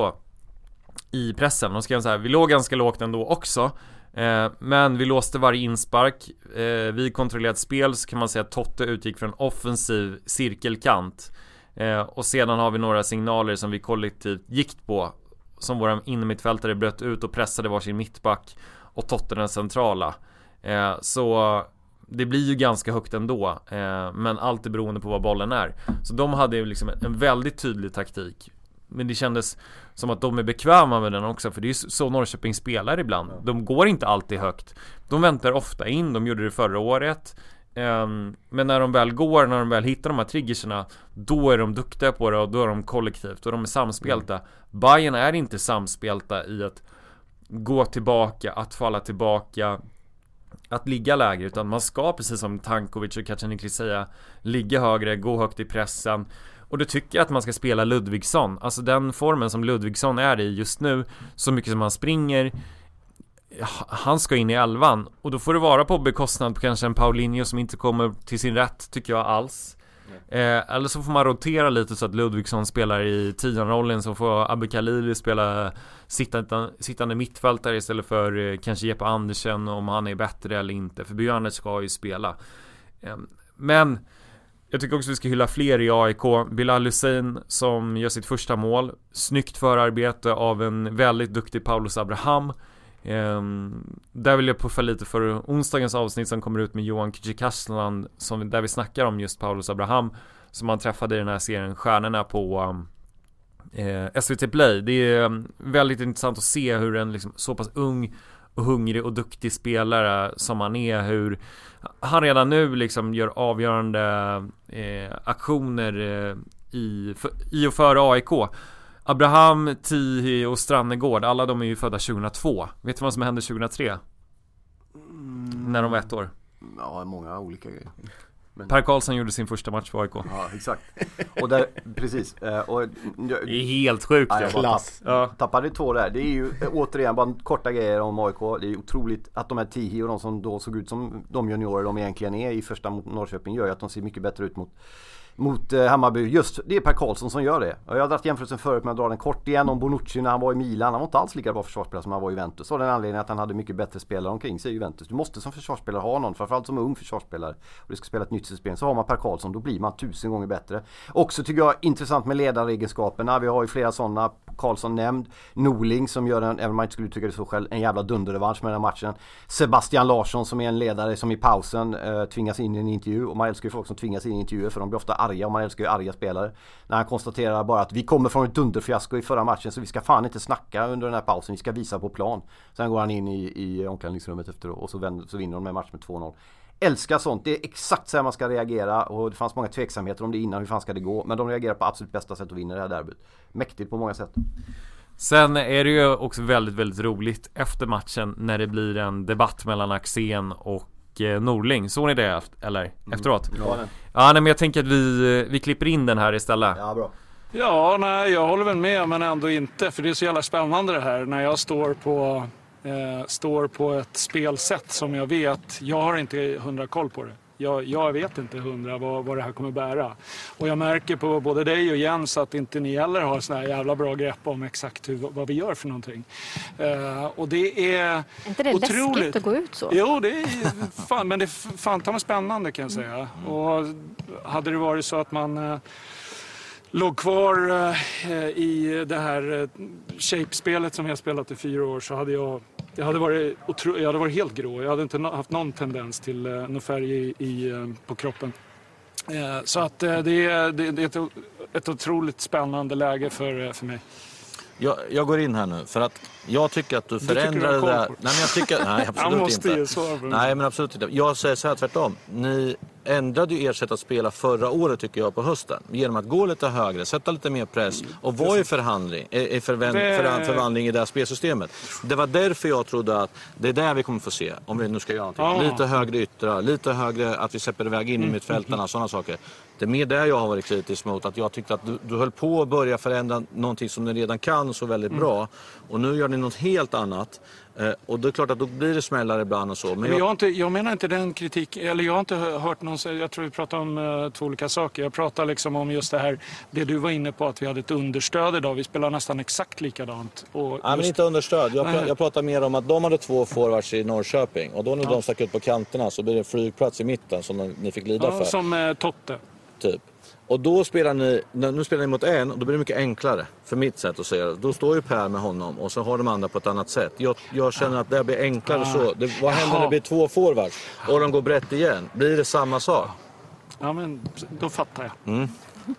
i pressen? De skrev så här: vi låg ganska lågt ändå också, men vi låste varje inspark, vi kontrollerade spel, så kan man säga att Totte utgick från offensiv cirkelkant, och sedan har vi några signaler som vi kollektivt gick på, som våra innermittfältare bröt ut och pressade varsin mittback och Totte den centrala, så det blir ju ganska högt ändå, men allt är beroende på vad bollen är. Så de hade ju liksom en väldigt tydlig taktik. Men det kändes som att de är bekväma med den också, för det är ju så Norrköping spelar ibland. De går inte alltid högt. De väntar ofta in, de gjorde det förra året. Men när de väl hittar de här triggerserna, då är de duktiga på det, och då är de kollektivt och de är samspelta. Bayern är inte samspelta i att gå tillbaka, att falla tillbaka, att ligga lägre, utan man ska, precis som Tankovic och Kacanikli säga, ligga högre, gå högt i pressen. Och då tycker jag att man ska spela Ludvigsson, alltså den formen som Ludvigsson är i just nu, så mycket som han springer, han ska in i 11, och då får det vara på bekostnad på kanske en Paulinho som inte kommer till sin rätt, tycker jag alls. Eller så får man rotera lite så att Ludvigsson spelar i 10-rollen, så får Abbe Khalili spela sittande mittfältare istället för kanske Jeppe Andersen, om han är bättre eller inte, för Björnet ska ju spela. Men jag tycker också vi ska hylla fler i AIK. Bilal Hussein som gör sitt första mål, snyggt förarbete av en väldigt duktig Paulus Abraham. Där vill jag puffa lite för onsdagens avsnitt som kommer ut med Johan Kücükaslan, där vi snackar om just Paulus Abraham, som han träffade i den här serien Stjärnorna på SVT Play. Det är väldigt intressant att se hur en liksom så pass ung och hungrig och duktig spelare som han är, hur han redan nu liksom gör avgörande aktioner i och för AIK. Abraham, Tihi och Strannegård, alla de är ju födda 2002. Vet du vad som hände 2003? När de var 1 år. Ja, många olika grejer. Men Per Karlsson gjorde sin första match för AIK. Ja, exakt. Och där, precis. Och, det är helt sjukt. Jag tappade 2 där. Det är ju återigen bara korta grejer om AIK. Det är otroligt att de här Tihi och de som då såg ut som de juniorer de egentligen är i första mot Norrköping gör ju att de ser mycket bättre ut mot Hammarby. Just det är Per Karlsson som gör det. Och jag har dragit jämförelsen förut med att dra den kort igen om Bonucci när han var i Milan. Han var inte alls lika bra försvarsspelare som han var i Juventus. Och den anledningen att han hade mycket bättre spelare omkring sig i Juventus. Du måste som försvarsspelare ha någon, framförallt som ung försvarsspelare. Och du ska spela ett nytt system. Så har man Per Karlsson, då blir man 1000 gånger bättre. Också tycker jag intressant med ledaregenskaperna. Vi har ju flera sådana. Karlsson nämnd. Norling som gör även om man inte skulle tycka det så själv, en jävla dunderrevansch med den här matchen. Sebastian Larsson som är en ledare som i pausen tvingas in i en intervju. Och man älskar ju folk som tvingas in i intervjuer för de blir ofta arga och man älskar ju arga spelare. När han konstaterar bara att vi kommer från ett dunderfiasko i förra matchen så vi ska fan inte snacka under den här pausen. Vi ska visa på plan. Sen går han in i omklädningsrummet efter och så vinner de med match med 2-0. Älskar sånt. Det är exakt så här man ska reagera och det fanns många tveksamheter om det innan. Hur fan ska det gå? Men de reagerar på absolut bästa sätt och vinner det här derbyt. Mäktigt på många sätt. Sen är det ju också väldigt, väldigt roligt efter matchen när det blir en debatt mellan Axén och Norling. Såg ni det eller efteråt? Ja, men jag tänker att vi klipper in den här istället. Ja, bra. Ja, nej, jag håller väl med men ändå inte. För det är så jävla spännande det här när jag står på ett spelsätt som jag vet. Jag har inte 100 koll på det. Jag vet inte 100 vad det här kommer bära. Och jag märker på både dig och Jens att inte ni heller har såna här jävla bra grepp om exakt vad vi gör för någonting. Och det är inte det otroligt läskigt att gå ut så? Jo, det är fan, men det är fan ta mig spännande kan jag säga. Och hade det varit så att man låg kvar i det här shape-spelet som jag spelat i 4 år så hade jag hade varit helt grå. Jag hade inte haft någon tendens till någon färg på kroppen. Så att det är ett otroligt spännande läge för mig. Jag går in här nu för att jag tycker att du förändrar det där. Nej, absolut inte. Nej, men absolut inte. Jag säger så här tvärtom. Ni ändrade ju ert sätt att spela förra året tycker jag på hösten. Genom att gå lite högre, sätta lite mer press och vara i förvandling i det här spelsystemet. Det var därför jag trodde att det är där vi kommer få se. Om vi nu ska göra någonting. Lite högre yttra, lite högre att vi släpper iväg in i mittfältarna, sådana saker. Det är mer där jag har varit kritisk mot. Att jag tyckte att du höll på att börja förändra någonting som ni redan kan så väldigt bra. Och nu gör ni något helt annat. Och det är klart att då blir det smällare ibland och så. Men jag menar inte den kritik, eller jag har inte hört någon, jag tror vi pratar om 2 olika saker. Jag pratar liksom om just det här, det du var inne på att vi hade ett understöd idag. Vi spelar nästan exakt likadant. Nej, men inte understöd. Jag pratar mer om att de hade 2 forwards i Norrköping. Och då när de stack ut på kanterna så blir det en flygplats i mitten som ni fick lida för. Som Totte. Typ. Och då spelar ni mot en och då blir det mycket enklare för mitt sätt att säga det. Då står ju Per med honom och så har de andra på ett annat sätt. Jag känner att det blir enklare så. Vad händer när det blir 2 forwards och de går brett igen? Blir det samma sak? Ja, men då fattar jag.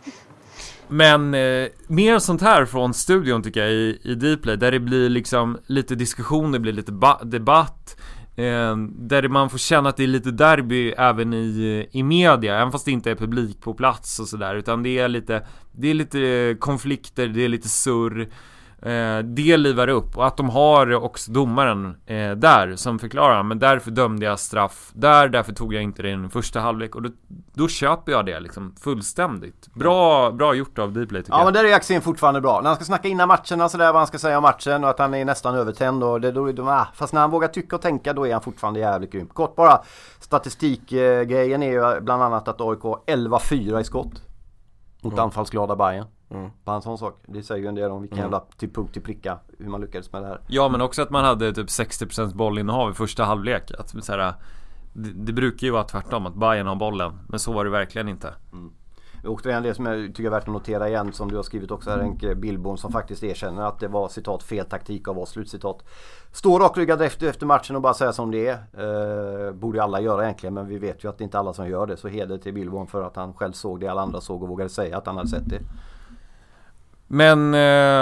Men mer sånt här från studion tycker jag i Dplay där det blir liksom lite diskussion, det blir lite debatt. Där man får känna att det är lite derby även i media, även fast det inte är publik på plats och sådär, utan det är lite konflikter, det är lite surr. Det livar upp och att de har också domaren där som förklarar, men därför dömde jag straff därför tog jag inte det i den första halvlek och då köper jag det liksom fullständigt. Bra gjort av Dplay tycker jag. Ja, men där är Axén fortfarande bra. När han ska snacka innan matcherna så där vad han ska säga om matchen och att han är nästan övertänd och fast när han vågar tycka och tänka då är han fortfarande jävligt grym. Kort bara, statistikgrejen är ju bland annat att AIK 11-4 i skott mot anfallsglada Bayern. På en sån sak. Det säger ju en del om vilken jävla till punkt till pricka hur man lyckades med det här. Ja, men också att man hade typ 60% bollinnehav i första halvlek. Att så här, det brukar ju vara tvärtom att Bayern har bollen, men så var det verkligen inte. Och det är en del som jag tycker är värt att notera igen, som du har skrivit också här, Henke Billborn, som faktiskt erkänner att det var citat fel taktik av oss, slutcitat. Står rakryggad efter matchen och bara säga som det är. Borde alla göra egentligen, men vi vet ju att det inte är alla som gör det. Så heder till Billborn för att han själv såg det alla andra såg och vågade säga att han hade sett det. Men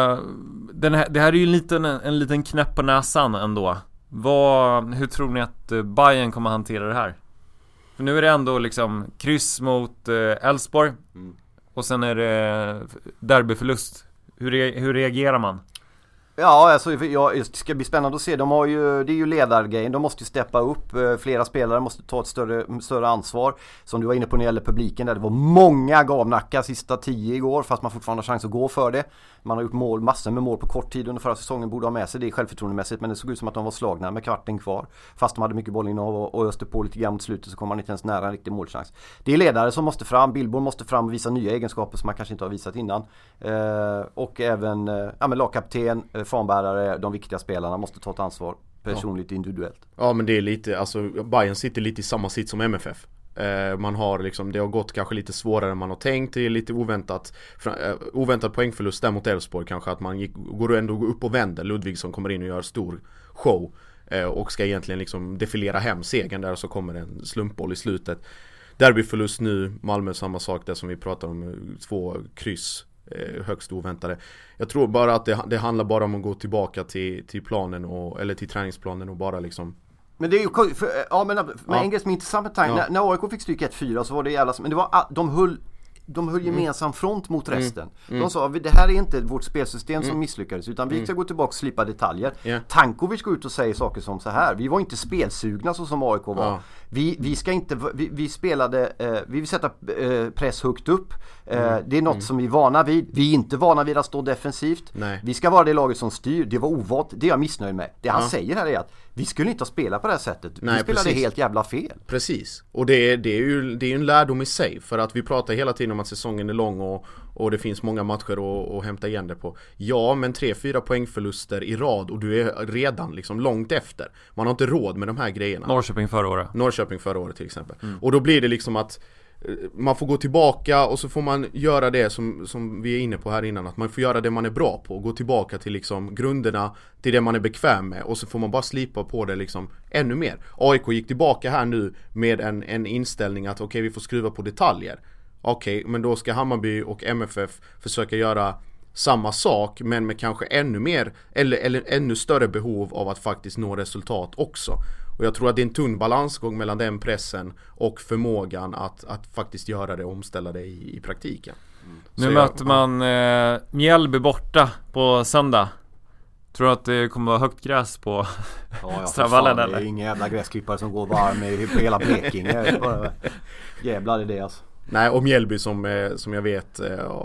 det här är ju en liten knäpp på näsan ändå. Hur tror ni att Bayern kommer hantera det här? För nu är det ändå liksom kryss mot Elfsborg och sen är det derbyförlust. Hur reagerar man? Ja, alltså det ska bli spännande att se. Det är ju ledargrejen. De måste ju steppa upp. Flera spelare måste ta ett större ansvar. Som du var inne på när det gäller publiken där. Det var många gavnackar sista 10 igår, fast man fortfarande har chans att gå för det. Man har gjort massor med mål på kort tid under förra säsongen. Borde ha med sig det självförtroendemässigt, men det såg ut som att de var slagna med kvarten kvar. Fast de hade mycket bollinnehav och öste på lite grann mot slutet, så kom man inte ens nära en riktig målchans. Det är ledare som måste fram. Billborn måste fram och visa nya egenskaper som man kanske inte har visat innan. Och även lagkapten, fanbärare, de viktiga spelarna måste ta ett ansvar personligt, individuellt. Ja, men det är lite, alltså Bayern sitter lite i samma sitt som MFF. Man har liksom, det har gått kanske lite svårare än man har tänkt. Det är lite oväntat poängförlust där mot Elfsborg kanske, att man går ändå upp och vänder. Ludvigsson kommer in och gör stor show och ska egentligen liksom defilera hem segern där, och så kommer en slumpboll i slutet. Derbyförlust nu, Malmö samma sak där som vi pratar om, 2 kryss. Högst oväntade. Jag tror bara att det handlar bara om att gå tillbaka till planen eller till träningsplanen och bara liksom. Men det är ju en grej som är intressant med tanken. När AIK fick stryk 1-4 så var det jävla, men det var de höll gemensam front mot resten. De sa, det här är inte vårt spelsystem som misslyckades, utan vi ska gå tillbaka och slipa detaljer. Tankovic går ut och säger saker som så här: vi var inte spelsugna så som AIK var. Vi ska inte, vi spelade, vi vill sätta press högt upp. Det är något som vi är vana vid. Vi är inte vana vid att stå defensivt. Vi ska vara det laget som styr. Det var ovant, det är jag missnöjd med. Det han säger här är att vi skulle inte ha spelat på det här sättet. Vi spelade helt jävla fel. Precis. Och det är ju en lärdom i sig. För att vi pratar hela tiden om att säsongen är lång och det finns många matcher att hämta igen det på. Ja, men 3-4 poängförluster i rad och du är redan liksom långt efter. Man har inte råd med de här grejerna. Norrköping förra året till exempel. Och då blir det liksom att man får gå tillbaka och så får man göra det som vi är inne på här innan, att man får göra det man är bra på och gå tillbaka till liksom grunderna, till det man är bekväm med, och så får man bara slipa på det liksom ännu mer. AIK gick tillbaka här nu med en inställning att okej, vi får skruva på detaljer. Okej, men då ska Hammarby och MFF försöka göra samma sak, men med kanske ännu mer eller ännu större behov av att faktiskt nå resultat också. Och jag tror att det är en tunn balansgång mellan den pressen och förmågan att faktiskt göra det och omställa det i praktiken. Nu möter man Mjällby borta på söndag. Tror du att det kommer vara högt gräs på Strandvallen eller? Det är inga jävla gräsklippare som går varm i hela Blekinge. Jävlar är det alltså. Nej, och Mjällby som jag vet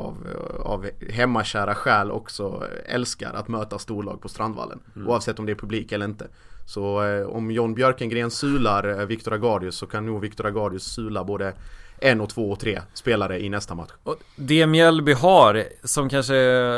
av hemmakära själ också älskar att möta storlag på Strandvallen. Oavsett om det är publik eller inte. Så om John Björkengren sular Viktor Agardius, så kan nog Viktor Agardius sula både 1, 2 och 3 spelare i nästa match. Och det Mjällby har, som kanske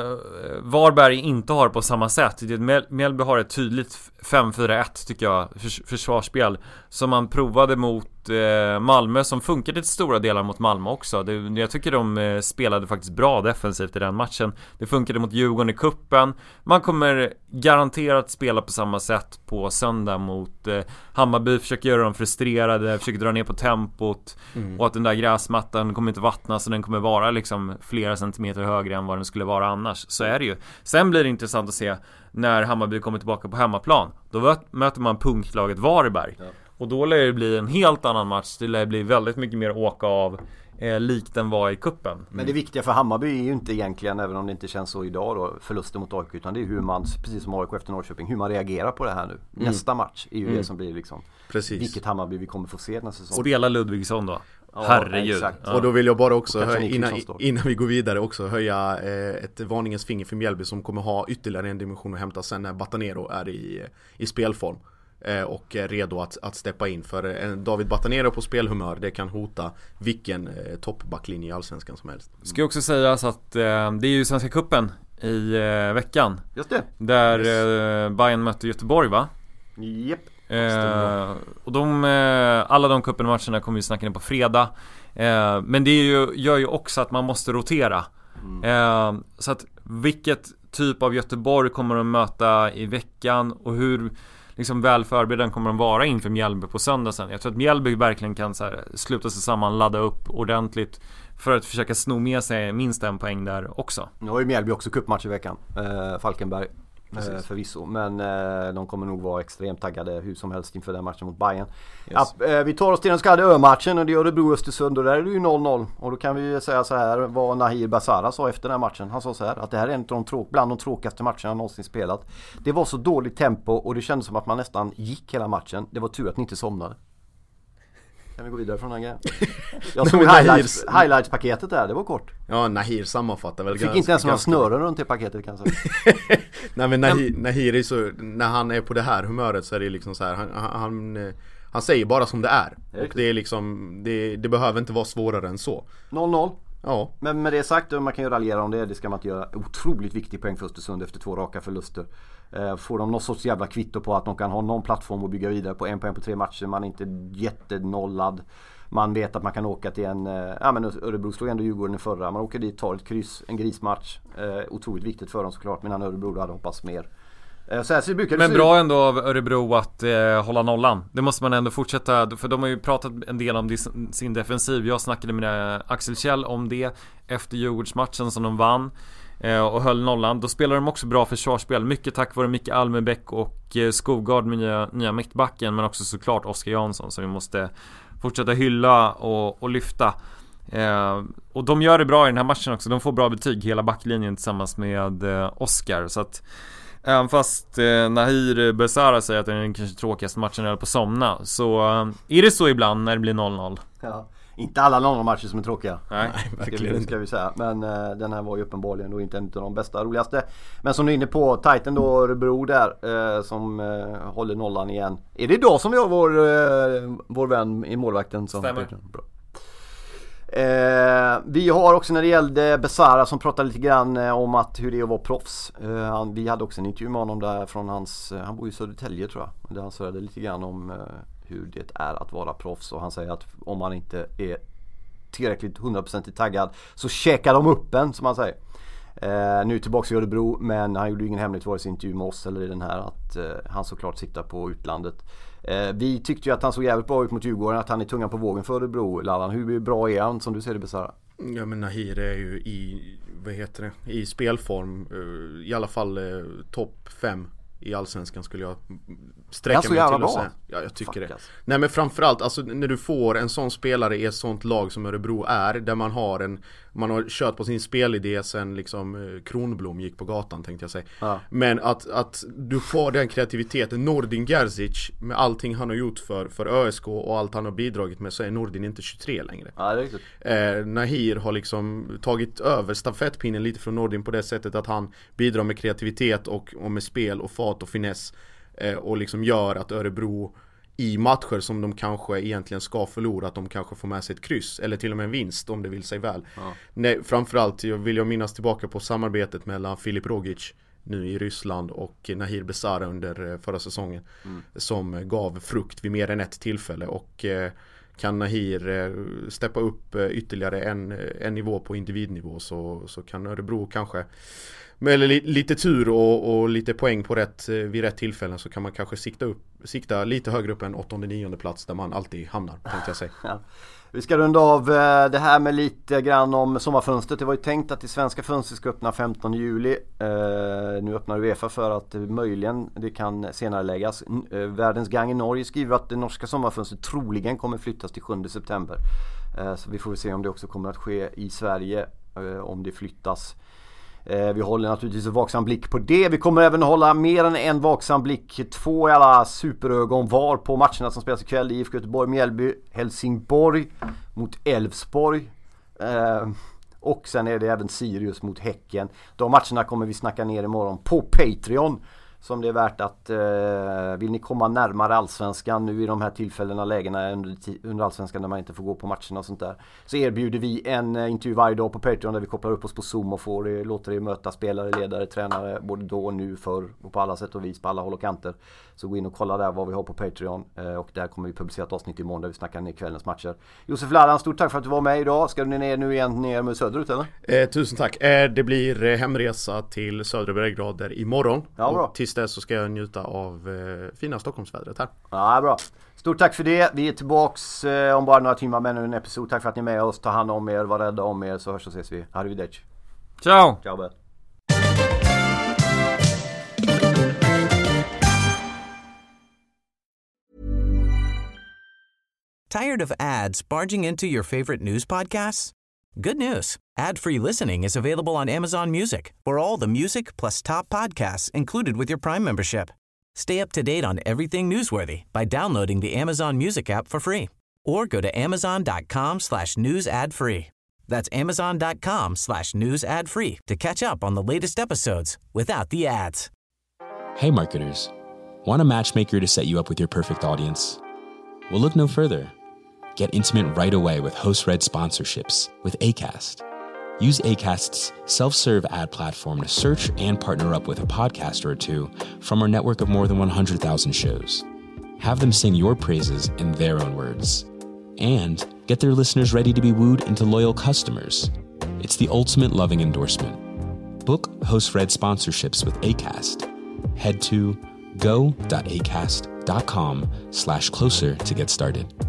Varberg inte har på samma sätt, Mjällby har ett tydligt 5-4-1 tycker jag, försvarsspel som man provade mot Malmö, som funkade till stora delar mot Malmö också. Jag tycker de spelade faktiskt bra defensivt i den matchen. Det funkade mot Djurgården i kuppen. Man kommer garanterat spela på samma sätt på söndag mot Hammarby, försöker göra dem frustrerade, försöker dra ner på tempot, och att den där gräsmattan kommer inte vattnas, så den kommer vara liksom flera centimeter högre än vad den skulle vara annars. Så är det ju. Sen blir det intressant att se när Hammarby kommer tillbaka på hemmaplan. Då möter man punktlaget Varberg. Och då lär det bli en helt annan match. Det lär bli väldigt mycket mer åka av likt den var i kuppen. Men det viktiga för Hammarby är ju inte egentligen, även om det inte känns så idag då, förlusten mot AIK, utan det är hur man, precis som AIK efter Norrköping, hur man reagerar på det här nu. Nästa match är ju det som blir liksom vilket Hammarby vi kommer få se den här säsongen. Spela Ludvigsson då. Herregud. Och då vill jag bara också innan vi går vidare också höja ett varningens finger för Mjällby, som kommer ha ytterligare en dimension att hämta sen när Batanero är i spelform och är redo att steppa in. För David Batanero på spelhumör, det kan hota vilken toppbacklinje i Allsvenskan som helst. Ska jag också säga så att det är ju Svenska cupen i veckan. Just det. Där Bayern mötte Göteborg, va? Japp. Och alla de cupenmatcherna kommer vi snacka ner på fredag. Men det gör ju också att man måste rotera. Så att vilket typ av Göteborg kommer de möta i veckan, och hur liksom väl förberedda kommer de vara inför Mjällby på söndag sen. Jag tror att Mjällby verkligen kan så här sluta sig samman, ladda upp ordentligt för att försöka sno med sig minst en poäng där också. Nu har ju Mjällby också cupmatch i veckan. Falkenberg förvisso. Men de kommer nog vara extremt taggade hur som helst inför den matchen mot Bayern. Yes. Ja, vi tar oss till den så kallade Ö-matchen och det är Örebro-Östersund och där är det ju 0-0. Och då kan vi säga så här vad Nahir Besara sa efter den här matchen. Han sa så här att det här är en av bland de tråkigaste matcherna han någonsin spelat. Det var så dåligt tempo och det kändes som att man nästan gick hela matchen. Det var tur att ni inte somnade. Kan vi gå vidare från den grejen? Jag såg highlights-paketet där, det var kort. Ja, Nahir sammanfattar väl. Fick inte ens några snören runt det paketet kanske. Nej men Nahir är så, när han är på det här humöret så är det liksom så här, han säger bara som det är. Och det är liksom, det behöver inte vara svårare än så. 0-0. Ja. Men med det sagt, man kan ju raljera om det ska man inte göra. Otroligt viktig poäng för Östersund efter 2 raka förluster. Får de något sorts jävla kvitto på att de kan ha någon plattform och bygga vidare på 1 poäng på 3 matcher. Man är inte jättenollad. Man vet att man kan åka till men Örebro slog ändå Djurgården i förra. Man åker dit, tar ett kryss, en grismatch. Otroligt viktigt för dem såklart, medan Örebro hade hoppats mer. Men bra ändå av Örebro att hålla nollan. Det måste man ändå fortsätta, för de har ju pratat en del om sin defensiv. Jag snackade med Axel Kjell om det efter Djurgårdsmatchen som de vann och höll nollan. Då spelar de också bra försvarsspel, mycket tack vare Micke Almebäck och Skogård med nya mittbacken, men också såklart Oskar Jansson som vi måste fortsätta hylla och lyfta. Och de gör det bra i den här matchen också. De får bra betyg, hela backlinjen tillsammans med Oskar. Så att även fast Nahir Besara säger att det är den kanske tråkigaste matchen eller på somna, så är det så ibland när det blir 0-0. Ja, inte alla 0-0-matcher som är tråkiga. Nej, verkligen ska vi säga. Men den här var ju uppenbarligen då inte en av de bästa, roligaste. Men som du är inne på, Titan då, Örebro där som håller nollan igen. Är det idag som vi har vår vän i målvakten som stämmer? Bra. Vi har också när det gällde Besara som pratade lite grann om att hur det är att vara proffs. Vi hade också en intervju med honom där från han bor i Södertälje tror jag. Där han sörjade lite grann om hur det är att vara proffs. Och han säger att om man inte är tillräckligt 100% taggad så checkar de upp en, som han säger. Nu tillbaka i Örebro, men han gjorde ju ingen hemlighet vare sig intervju med oss eller i den här att han såklart siktar på utlandet. Vi tyckte ju att han såg jävligt bra ut mot Djurgården, att han är tungan på vågen för Örebro. Lallan, hur bra är han som du ser det, Besara? Ja, men Nahir är ju i spelform, i alla fall topp 5 i Allsvenskan skulle jag sträcka mig till att säga. Ja, jag tycker det. Alltså. Nej, men framförallt alltså, när du får en sån spelare i ett sånt lag som Örebro är, där man har kört på sin spelidé sen liksom Kronblom gick på gatan, tänkte jag säga. Ja. Men att du får den kreativiteten. Nordin Gerzic, med allting han har gjort för ÖSK och allt han har bidragit med, så är Nordin inte 23 längre. Ja, det är riktigt. Nahir har liksom tagit över stafettpinnen lite från Nordin på det sättet att han bidrar med kreativitet och med spel och fart och finess, och liksom gör att Örebro i matcher som de kanske egentligen ska förlora, att de kanske får med sig ett kryss eller till och med en vinst om det vill sig väl. Ja. Nej, framförallt vill jag minnas tillbaka på samarbetet mellan Filip Rogic nu i Ryssland och Nahir Besara under förra säsongen, som gav frukt vid mer än ett tillfälle, och kan Nahir steppa upp ytterligare en nivå på individnivå, så kan Örebro kanske med lite tur och lite poäng på vid rätt tillfällen, så kan man kanske sikta lite högre upp än 8:e-9:e plats där man alltid hamnar, tänkte jag säga. Ja. Vi ska runda av det här med lite grann om sommarfönstret. Det var ju tänkt att det svenska fönstret ska öppna 15 juli. Nu öppnar UEFA för att möjligen det kan senare läggas. Världens Gang i Norge skriver att det norska sommarfönstret troligen kommer flyttas till 7 september. Så vi får väl se om det också kommer att ske i Sverige, om det flyttas. Vi håller naturligtvis en vaksam blick på det. Vi kommer även hålla mer än en vaksam blick, 2 i alla superögon var på matcherna som spelas ikväll. IFK Göteborg, Mjällby, Helsingborg mot Elfsborg. Och sen är det även Sirius mot Häcken. De matcherna kommer vi snacka ner imorgon på Patreon. Som det är värt att vill ni komma närmare Allsvenskan nu i de här tillfällena, lägena under Allsvenskan där man inte får gå på matcherna och sånt där, så erbjuder vi en intervju varje dag på Patreon där vi kopplar upp oss på Zoom och låter er möta spelare, ledare, tränare både då och nu, förr och på alla sätt och vis, på alla håll och kanter. Så gå in och kolla där vad vi har på Patreon, och där kommer vi publicera ett avsnitt imorgon där vi snackar ner kvällens matcher. Josef Lallan, stort tack för att du var med idag. Ska du ner med söderut eller? Tusen tack. Det blir hemresa till södra breddgrader imorgon. Ja, bra. Tills dess så ska jag njuta av fina Stockholmsvädret här. Ja, bra. Stort tack för det. Vi är tillbaks om bara några timmar med en episod. Tack för att ni är med oss. Ta hand om er, var rädda om er, så hörs och ses vi. Arrivederci. Ciao! Ciao. Tired of ads barging into your favorite news podcasts? Good news. Ad-free listening is available on Amazon Music for all the music plus top podcasts included with your Prime membership. Stay up to date on everything newsworthy by downloading the Amazon Music app for free or go to amazon.com/news ad free. That's amazon.com/news ad free to catch up on the latest episodes without the ads. Hey marketers, want a matchmaker to set you up with your perfect audience? Well, look no further. Get intimate right away with host-read sponsorships with Acast. Use Acast's self-serve ad platform to search and partner up with a podcaster or two from our network of more than 100,000 shows. Have them sing your praises in their own words. And get their listeners ready to be wooed into loyal customers. It's the ultimate loving endorsement. Book host-read sponsorships with Acast. Head to go.acast.com/closer to get started.